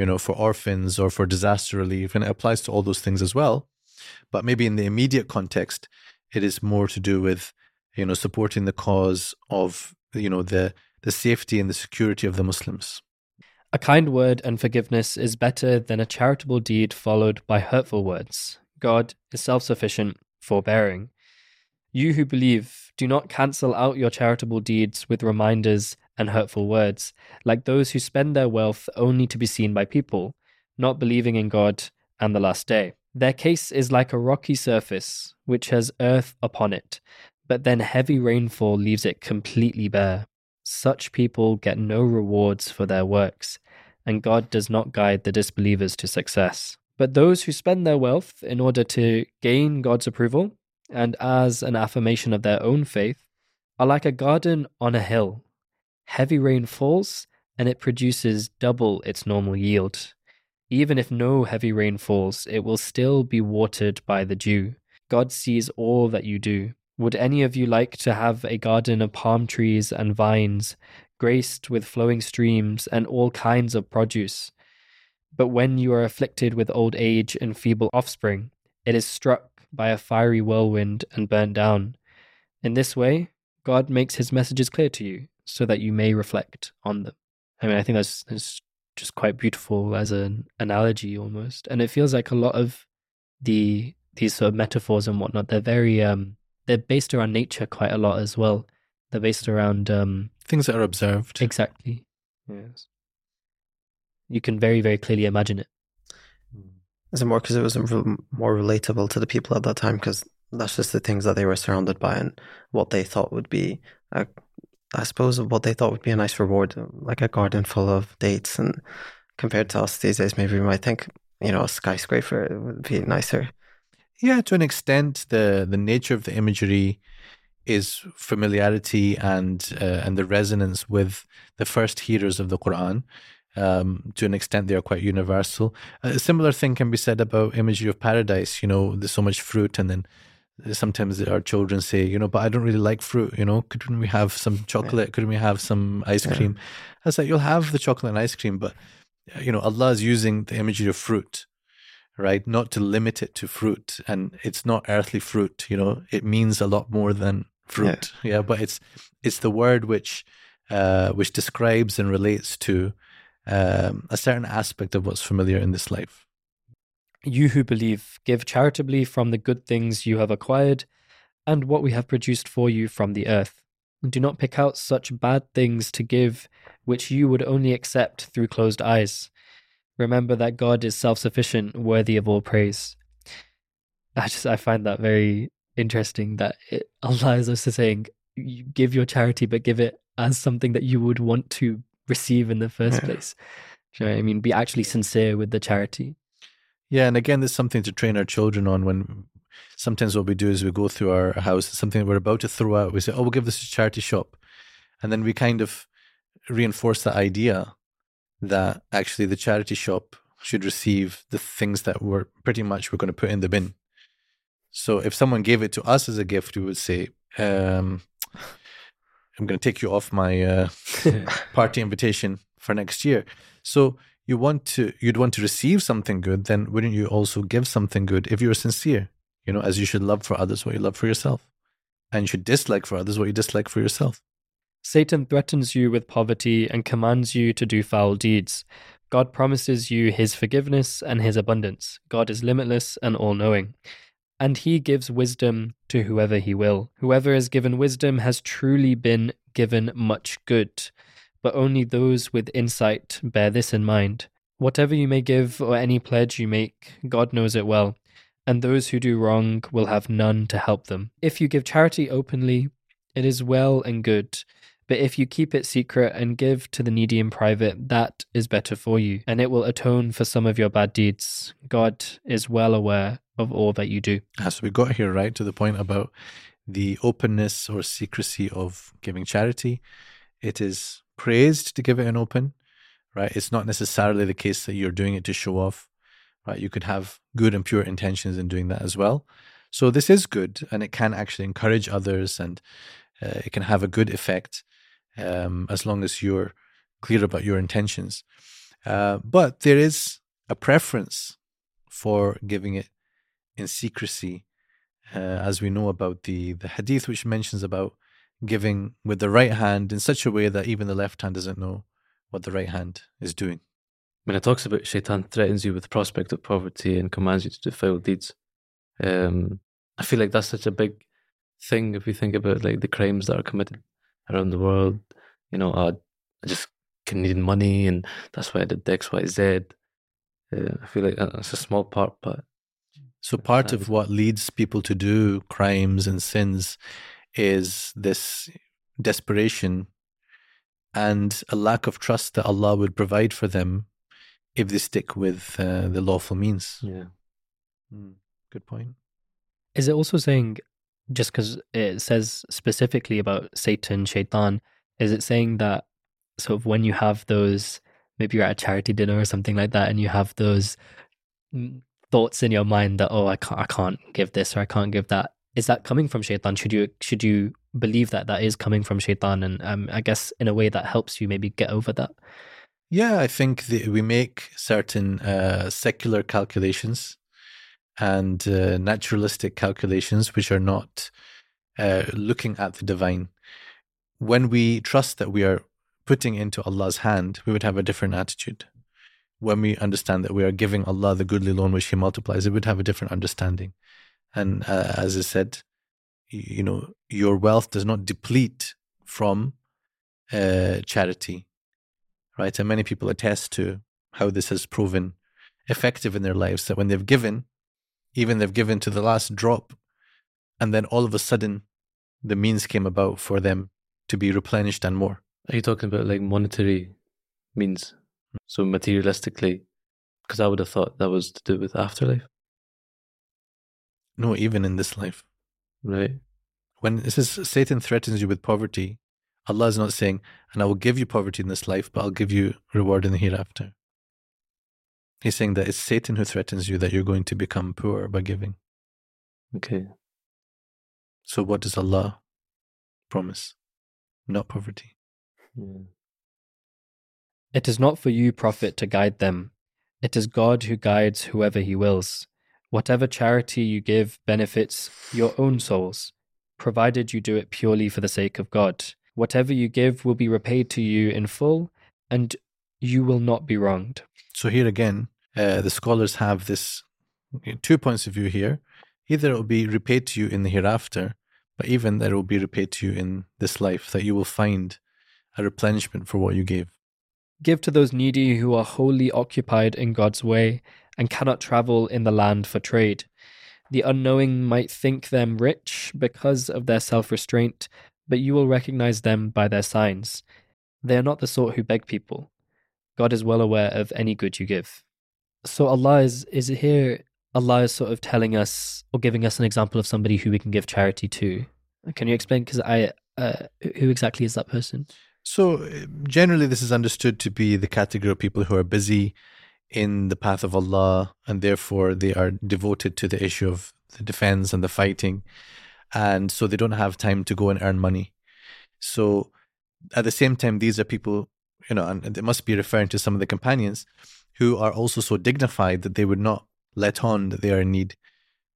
orphans or for disaster relief, and it applies to all those things as well. But maybe in the immediate context, it is more to do with, supporting the cause of, the safety and the security of the Muslims. A kind word and forgiveness is better than a charitable deed followed by hurtful words. God is self-sufficient, forbearing. You who believe, do not cancel out your charitable deeds with reminders and hurtful words, like those who spend their wealth only to be seen by people, not believing in God and the last day. Their case is like a rocky surface, which has earth upon it, but then heavy rainfall leaves it completely bare. Such people get no rewards for their works, and God does not guide the disbelievers to success. But those who spend their wealth in order to gain God's approval, and as an affirmation of their own faith, are like a garden on a hill. Heavy rain falls, and it produces double its normal yield. Even if no heavy rain falls, it will still be watered by the dew. God sees all that you do. Would any of you like to have a garden of palm trees and vines, graced with flowing streams and all kinds of produce? But when you are afflicted with old age and feeble offspring, it is struck by a fiery whirlwind and burnt down. In this way, God makes His messages clear to you, so that you may reflect on them. I mean, I think that's just quite beautiful as an analogy almost. And it feels like a lot of these sort of metaphors and whatnot, they're very, they're based around nature quite a lot as well. They're based around... things that are observed. Exactly. Yes. You can very, very clearly imagine it. Is it more because it was more relatable to the people at that time? Because that's just the things that they were surrounded by and what they thought would be, I suppose, what they thought would be a nice reward, like a garden full of dates. And compared to us these days, maybe we might think, a skyscraper would be nicer. Yeah, to an extent, the nature of the imagery is familiarity and the resonance with the first hearers of the Quran. To an extent, they are quite universal. A similar thing can be said about imagery of paradise. There's so much fruit, and then sometimes our children say, but I don't really like fruit. Couldn't we have some chocolate? Couldn't we have some ice cream? I was like, you'll have the chocolate and ice cream, but Allah is using the imagery of fruit, right? Not to limit it to fruit, and it's not earthly fruit. It means a lot more than fruit. Yeah, but it's the word which describes and relates to a certain aspect of what's familiar in this life. You who believe, give charitably from the good things you have acquired and what we have produced for you from the earth. Do not pick out such bad things to give which you would only accept through closed eyes. Remember that God is self-sufficient, worthy of all praise. I find that very interesting that Allah is also saying, you give your charity, but give it as something that you would want to receive in the first place. Do you know what I mean? Be actually sincere with the charity. Yeah, and again, there's something to train our children on. When sometimes what we do is we go through our house, something that we're about to throw out, we say, we'll give this to a charity shop. And then we kind of reinforce the idea that actually the charity shop should receive the things that we're going to put in the bin. So if someone gave it to us as a gift, we would say, I'm going to take you off my party invitation for next year. So you'd want to receive something good, then wouldn't you also give something good if you're sincere? As you should love for others what you love for yourself. And you should dislike for others what you dislike for yourself. Satan threatens you with poverty and commands you to do foul deeds. God promises you his forgiveness and his abundance. God is limitless and all-knowing. And he gives wisdom to whoever he will. Whoever is given wisdom has truly been given much good. But only those with insight bear this in mind. Whatever you may give or any pledge you make, God knows it well. And those who do wrong will have none to help them. If you give charity openly, it is well and good. But if you keep it secret and give to the needy in private, that is better for you, and it will atone for some of your bad deeds. God is well aware of all that you do. So we got here, right, to the point about the openness or secrecy of giving charity. It is praised to give it in open, right? It's not necessarily the case that you're doing it to show off, right? You could have good and pure intentions in doing that as well. So this is good, and it can actually encourage others, and it can have a good effect. As long as you're clear about your intentions. But there is a preference for giving it in secrecy, as we know about the hadith, which mentions about giving with the right hand in such a way that even the left hand doesn't know what the right hand is doing. When it talks about Shaitan threatens you with the prospect of poverty and commands you to do foul deeds, I feel like that's such a big thing if you think about like the crimes that are committed around the world. You know, I just needed money and that's why I did X, Y, Z. I feel like that's a small part, but... So part of what leads people to do crimes and sins is this desperation and a lack of trust that Allah would provide for them if they stick with the lawful means. Yeah. Good point. Is it also saying, just because it says specifically about Satan, Shaitan, is it saying that sort of when you have those, maybe you're at a charity dinner or something like that, and you have those thoughts in your mind that, oh, I can't give this or I can't give that, is that coming from Shaitan? Should you believe that that is coming from Shaitan? And I guess in a way that helps you maybe get over that. Yeah, I think we make certain secular calculations and naturalistic calculations, which are not looking at the divine. When we trust that we are putting into Allah's hand, we would have a different attitude. When we understand that we are giving Allah the goodly loan which He multiplies, it would have a different understanding. And as I said, you know, your wealth does not deplete from charity, right? And many people attest to how this has proven effective in their lives, that when they've given, even they've given to the last drop, and then all of a sudden the means came about for them to be replenished and more. Are you talking about like monetary means? So materialistically, because I would have thought that was to do with afterlife. No, even in this life. Right. When it says Satan threatens you with poverty, Allah is not saying, and I will give you poverty in this life, but I'll give you reward in the hereafter. He's saying that it's Satan who threatens you that you're going to become poor by giving. Okay. So what does Allah promise? Not poverty. Yeah. It is not for you, Prophet, to guide them. It is God who guides whoever He wills. Whatever charity you give benefits your own souls, provided you do it purely for the sake of God. Whatever you give will be repaid to you in full, and you will not be wronged. So here again, the scholars have this 2 points of view here. Either it will be repaid to you in the hereafter, but even that it will be repaid to you in this life, that you will find a replenishment for what you gave. Give to those needy who are wholly occupied in God's way and cannot travel in the land for trade. The unknowing might think them rich because of their self-restraint, but you will recognize them by their signs. They are not the sort who beg people. God is well aware of any good you give. So Allah is here, Allah is sort of telling us or giving us an example of somebody who we can give charity to. Can you explain? Because who exactly is that person? So generally this is understood to be the category of people who are busy in the path of Allah, and therefore they are devoted to the issue of the defense and the fighting, and so they don't have time to go and earn money. So at the same time, these are people, you know, and they must be referring to some of the companions who are also so dignified that they would not let on that they are in need.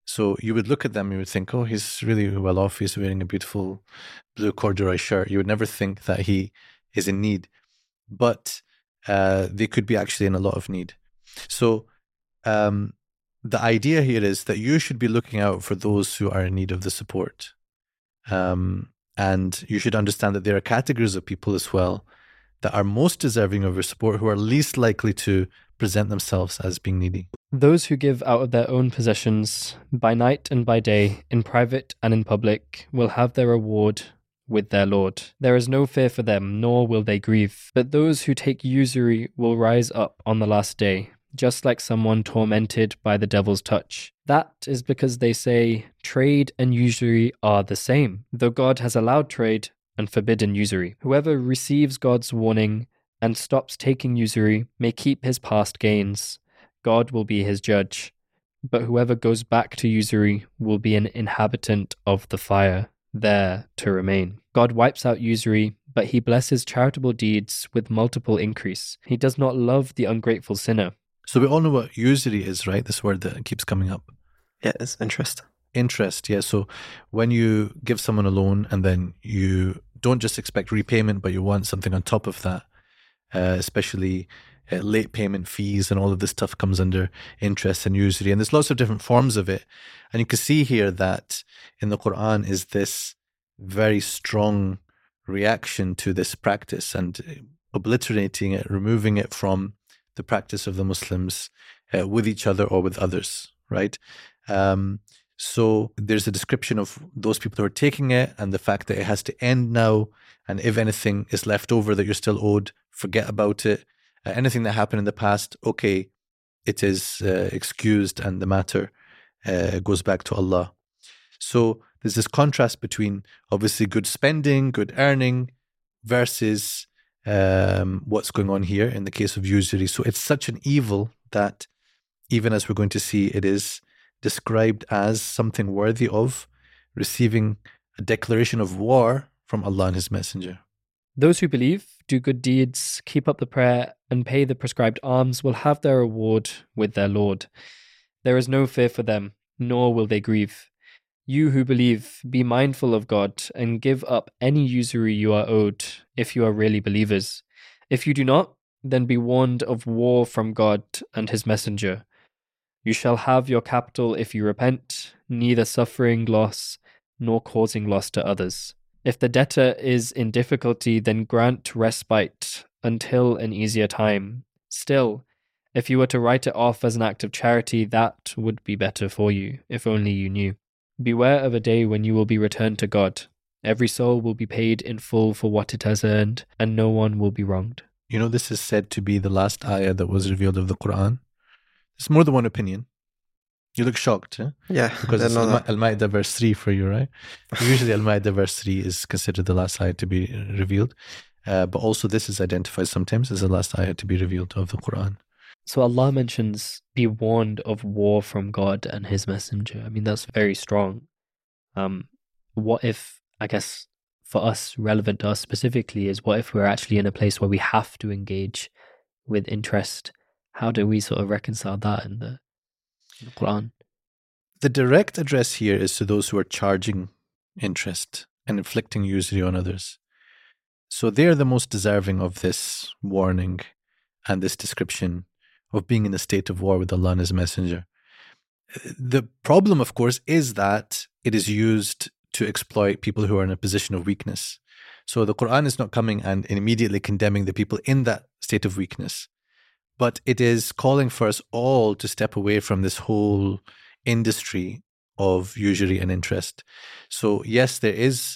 So you would look at them, you would think, oh, he's really well off. He's wearing a beautiful blue corduroy shirt. You would never think that he is in need. But they could be actually in a lot of need. So the idea here is that you should be looking out for those who are in need of the support. And you should understand that there are categories of people as well that are most deserving of your support, who are least likely to present themselves as being needy. Those who give out of their own possessions, by night and by day, in private and in public, will have their reward with their Lord. There is no fear for them, nor will they grieve. But those who take usury will rise up on the last day, just like someone tormented by the devil's touch. That is because they say, trade and usury are the same, though God has allowed trade and forbidden usury. Whoever receives God's warning and stops taking usury may keep his past gains. God will be his judge. But whoever goes back to usury will be an inhabitant of the fire, there to remain. God wipes out usury, but he blesses charitable deeds with multiple increase. He does not love the ungrateful sinner. So we all know what usury is, right? This word that keeps coming up. Yeah, it's interest. Interest, yeah. So when you give someone a loan and then you don't just expect repayment, but you want something on top of that, especially late payment fees and all of this stuff comes under interest and usury. And there's lots of different forms of it. And you can see here that in the Quran is this very strong reaction to this practice and obliterating it, removing it from the practice of the Muslims with each other or with others, right? So there's a description of those people who are taking it and the fact that it has to end now. And if anything is left over that you're still owed, forget about it. Anything that happened in the past, okay, it is excused and the matter goes back to Allah. So there's this contrast between obviously good spending, good earning versus what's going on here in the case of usury. So it's such an evil that even as we're going to see, it is described as something worthy of receiving a declaration of war from Allah and His Messenger. Those who believe, do good deeds, keep up the prayer, and pay the prescribed alms will have their reward with their Lord. There is no fear for them, nor will they grieve. You who believe, be mindful of God and give up any usury you are owed, if you are really believers. If you do not, then be warned of war from God and His Messenger. You shall have your capital if you repent, neither suffering loss nor causing loss to others. If the debtor is in difficulty, then grant respite until an easier time. Still, if you were to write it off as an act of charity, that would be better for you, if only you knew. Beware of a day when you will be returned to God. Every soul will be paid in full for what it has earned, and no one will be wronged. You know, this is said to be the last ayah that was revealed of the Quran. There's more than one opinion. You look shocked, eh? Yeah. Because it's Al-Ma'idah verse 3 for you, right? Usually Al-Ma'idah verse 3 is considered the last ayah to be revealed. But also this is identified sometimes as the last ayah to be revealed of the Quran. So Allah mentions, be warned of war from God and His Messenger. I mean, that's very strong. What if, I guess, for us, relevant to us specifically, is what if we're actually in a place where we have to engage with interest? How do we sort of reconcile that in the Quran? The direct address here is to those who are charging interest and inflicting usury on others. So they are the most deserving of this warning and this description of being in a state of war with Allah and His Messenger. The problem, of course, is that it is used to exploit people who are in a position of weakness. So the Quran is not coming and immediately condemning the people in that state of weakness, but it is calling for us all to step away from this whole industry of usury and interest. So yes, there is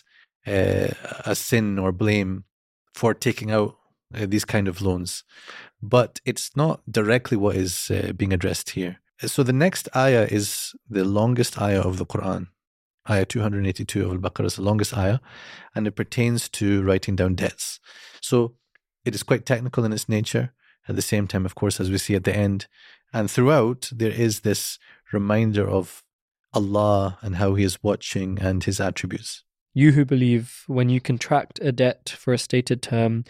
a sin or blame for taking out these kind of loans, but it's not directly what is being addressed here. So the next ayah is the longest ayah of the Quran. Ayah 282 of Al-Baqarah is the longest ayah, and it pertains to writing down debts. So it is quite technical in its nature. At the same time, of course, as we see at the end, and throughout, there is this reminder of Allah and how He is watching and His attributes. You who believe, when you contract a debt for a stated term,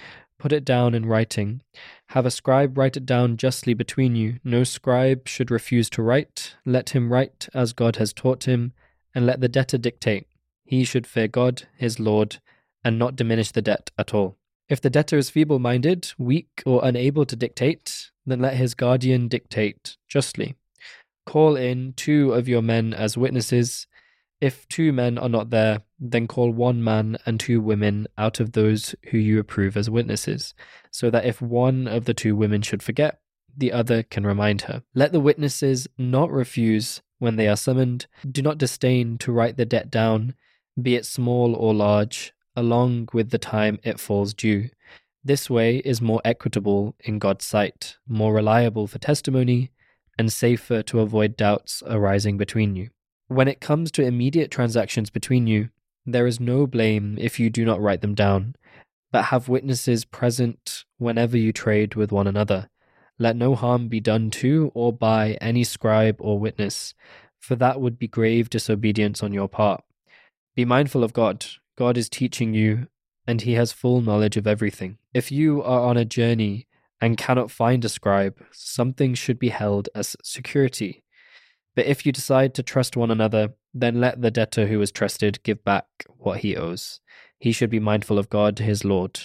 put it down in writing. Have a scribe write it down justly between you. No scribe should refuse to write. Let him write as God has taught him, and let the debtor dictate. He should fear God, his Lord, and not diminish the debt at all. If the debtor is feeble-minded, weak, or unable to dictate, then let his guardian dictate justly. Call in 2 of your men as witnesses. If 2 men are not there, then call 1 man and 2 women out of those who you approve as witnesses, so that if one of the 2 women should forget, the other can remind her. Let the witnesses not refuse when they are summoned. Do not disdain to write the debt down, be it small or large, along with the time it falls due. This way is more equitable in God's sight, more reliable for testimony, and safer to avoid doubts arising between you. When it comes to immediate transactions between you, there is no blame if you do not write them down, but have witnesses present whenever you trade with one another. Let no harm be done to or by any scribe or witness, for that would be grave disobedience on your part. Be mindful of God. God is teaching you, and he has full knowledge of everything. If you are on a journey and cannot find a scribe, something should be held as security. But if you decide to trust one another, then let the debtor who is trusted give back what he owes. He should be mindful of God, his Lord.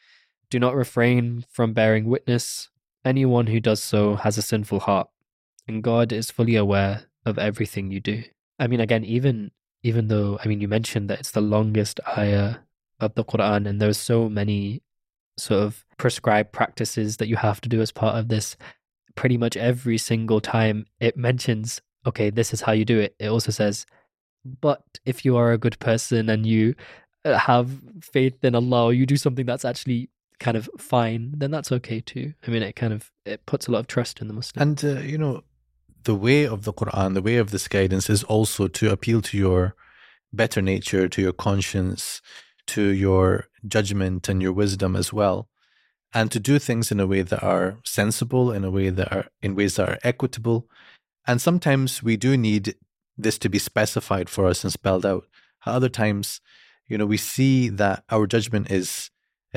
Do not refrain from bearing witness. Anyone who does so has a sinful heart, and God is fully aware of everything you do. I mean, again, even though, you mentioned that it's the longest ayah of the Quran, and there's so many sort of prescribed practices that you have to do as part of this, pretty much every single time it mentions, okay, this is how you do it. It also says, but if you are a good person and you have faith in Allah, or you do something that's actually kind of fine, then that's okay too. It puts a lot of trust in the Muslim. And, the way of the Quran, the way of this guidance is also to appeal to your better nature, to your conscience, to your judgment and your wisdom as well, and to do things in a way that are sensible, in ways that are equitable. And sometimes we do need this to be specified for us and spelled out. Other times, we see that our judgment is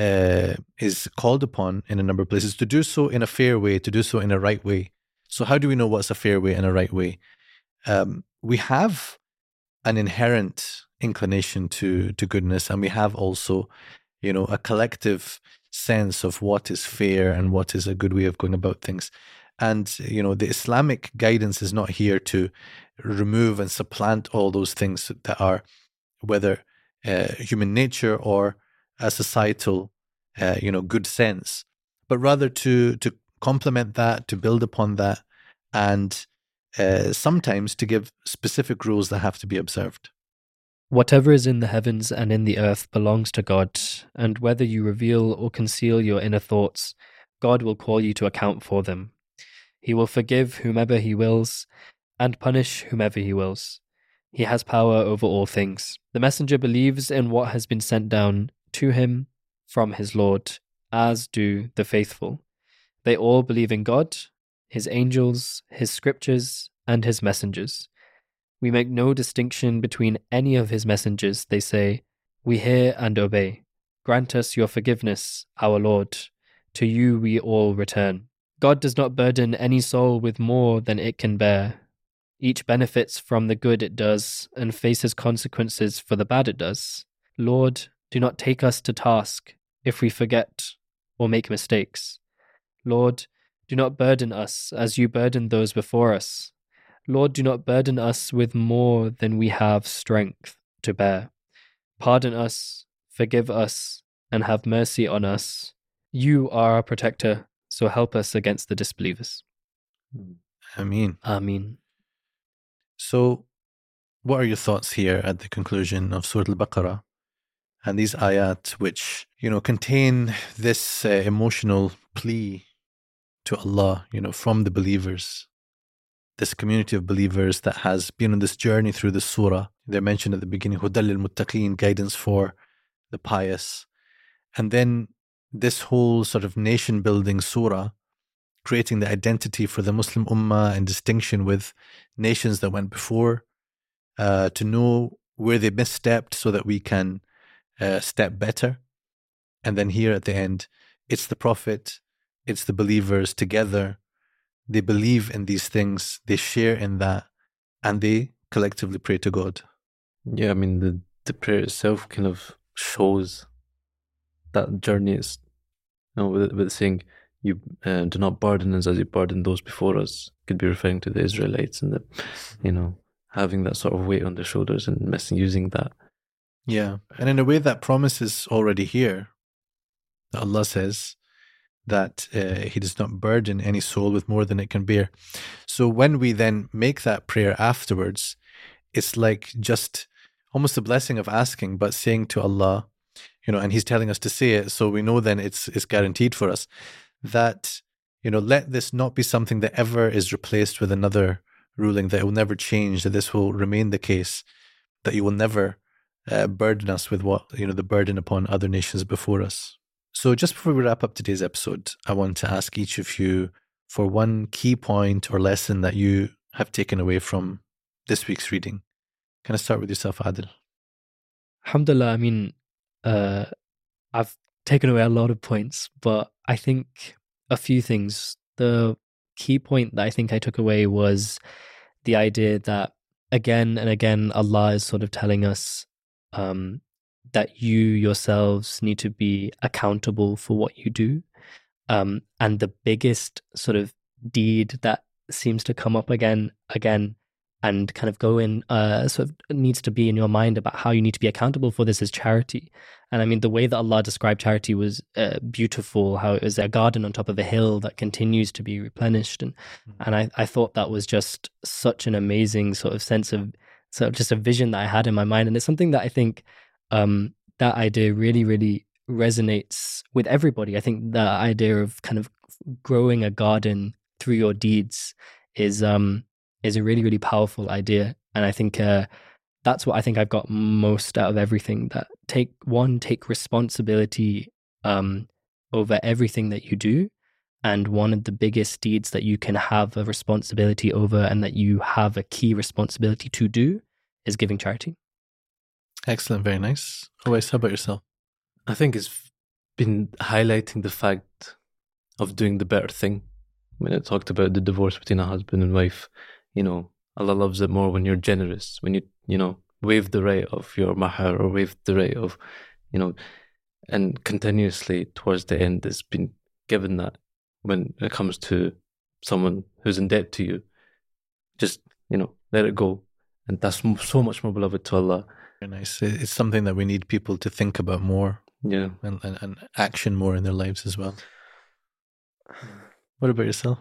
called upon in a number of places to do so in a fair way, to do so in a right way. So how do we know what's a fair way and a right way? We have an inherent inclination to goodness, and we have also, a collective sense of what is fair and what is a good way of going about things. And, the Islamic guidance is not here to remove and supplant all those things that are, whether human nature or a societal, good sense, but rather to complement that, to build upon that, and sometimes to give specific rules that have to be observed. Whatever is in the heavens and in the earth belongs to God, and whether you reveal or conceal your inner thoughts, God will call you to account for them. He will forgive whomever he wills, and punish whomever he wills. He has power over all things. The messenger believes in what has been sent down to him from his Lord, as do the faithful. They all believe in God, his angels, his scriptures, and his messengers. We make no distinction between any of his messengers. They say, we hear and obey. Grant us your forgiveness, our Lord. To you we all return. God does not burden any soul with more than it can bear. Each benefits from the good it does and faces consequences for the bad it does. Lord, do not take us to task if we forget or make mistakes. Lord, do not burden us as you burdened those before us. Lord, do not burden us with more than we have strength to bear. Pardon us, forgive us, and have mercy on us. You are our protector, so help us against the disbelievers. Ameen. Ameen. So, what are your thoughts here at the conclusion of Surah Al-Baqarah and these ayat which, contain this emotional plea to Allah, from the believers, this community of believers that has been on this journey through the surah? They're mentioned at the beginning, Hudal lil-Muttaqeen, guidance for the pious. And then this whole sort of nation-building surah, creating the identity for the Muslim Ummah in distinction with nations that went before, to know where they misstepped so that we can step better. And then here at the end, it's the Prophet, it's the believers together. They believe in these things, they share in that, and they collectively pray to God. Yeah, I mean, the prayer itself kind of shows that journey is, with saying, you do not burden us as you burden those before us, could be referring to the Israelites and having that sort of weight on their shoulders and using that. Yeah. And in a way, that promise is already here. Allah says that He does not burden any soul with more than it can bear. So when we then make that prayer afterwards, it's like just almost a blessing of asking, but saying to Allah, and He's telling us to say it, so we know then it's guaranteed for us that, let this not be something that ever is replaced with another ruling, that it will never change, that this will remain the case, that You will never burden us with what, the burden upon other nations before us. So just before we wrap up today's episode, I want to ask each of you for one key point or lesson that you have taken away from this week's reading. Can I start with yourself, Adil? Alhamdulillah, I mean, I've taken away a lot of points, but I think a few things. The key point that I think I took away was the idea that again and again, Allah is sort of telling us that you yourselves need to be accountable for what you do. And the biggest sort of deed that seems to come up again and kind of go in, sort of needs to be in your mind about how you need to be accountable for this is charity. And I mean, the way that Allah described charity was beautiful, how it was a garden on top of a hill that continues to be replenished. And I thought that was just such an amazing sort of sense of, sort of just a vision that I had in my mind. And it's something that I think that idea really, really resonates with everybody. I think the idea of kind of growing a garden through your deeds is a really, really powerful idea. And I think that's what I think I've got most out of everything, that take responsibility over everything that you do. And one of the biggest deeds that you can have a responsibility over and that you have a key responsibility to do is giving charity. Excellent. Very nice. Always, how about yourself? I think it's been highlighting the fact of doing the better thing. When it talked about the divorce between a husband and wife, Allah loves it more when you're generous, when you waive the right of your mahar or waive the right of, and continuously towards the end, it's been given that when it comes to someone who's in debt to you, just, let it go. And that's so much more beloved to Allah. Very nice. It's something that we need people to think about more. Yeah. And action more in their lives as well. What about yourself?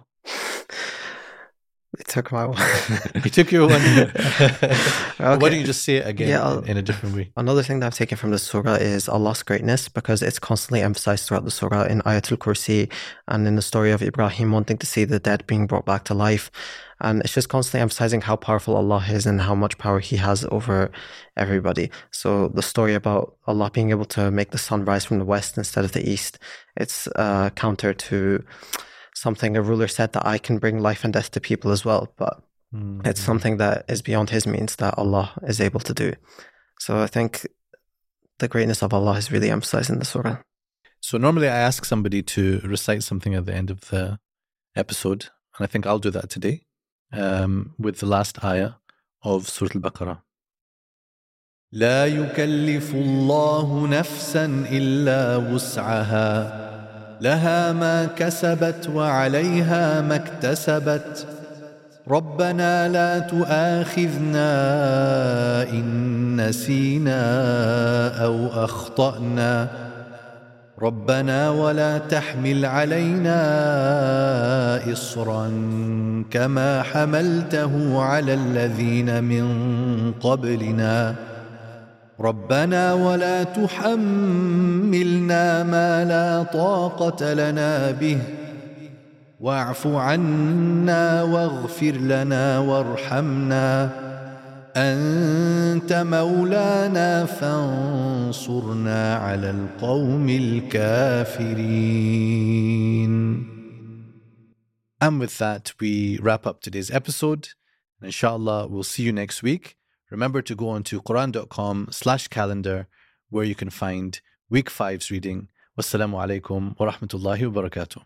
It took my one. He took your one. Okay. Why don't you just say it again in a different way? Another thing that I've taken from the surah is Allah's greatness, because it's constantly emphasized throughout the surah in Ayatul Kursi and in the story of Ibrahim wanting to see the dead being brought back to life. And it's just constantly emphasizing how powerful Allah is and how much power He has over everybody. So the story about Allah being able to make the sun rise from the west instead of the east, it's counter to something a ruler said, that I can bring life and death to people as well, but it's something that is beyond his means that Allah is able to do. So I think the greatness of Allah is really emphasized in the surah. So normally I ask somebody to recite something at the end of the episode, and I think I'll do that today with the last ayah of Surah Al-Baqarah. لا يكلف الله نفسا إلا وسعها لها ما كسبت وعليها ما اكتسبت ربنا لا تؤاخذنا إن نسينا أو أخطأنا ربنا ولا تحمل علينا إصرا كما حملته على الذين من قبلنا ربنا ولا تحملنا ما لا طاقة لنا به واعف عنا واغفر لنا وارحمنا أنت مولانا فانصرنا على القوم الكافرين. And with that, we wrap up today's episode. And inshallah, we'll see you next week. Remember to go on to Quran.com/calendar, where you can find week 5's reading, Wassalamu alaikum wa rahmatullahi wa barakatuh.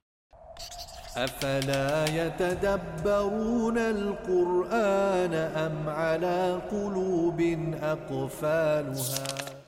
أفلا يتدبرون القرآن أم على قلوب أقفالها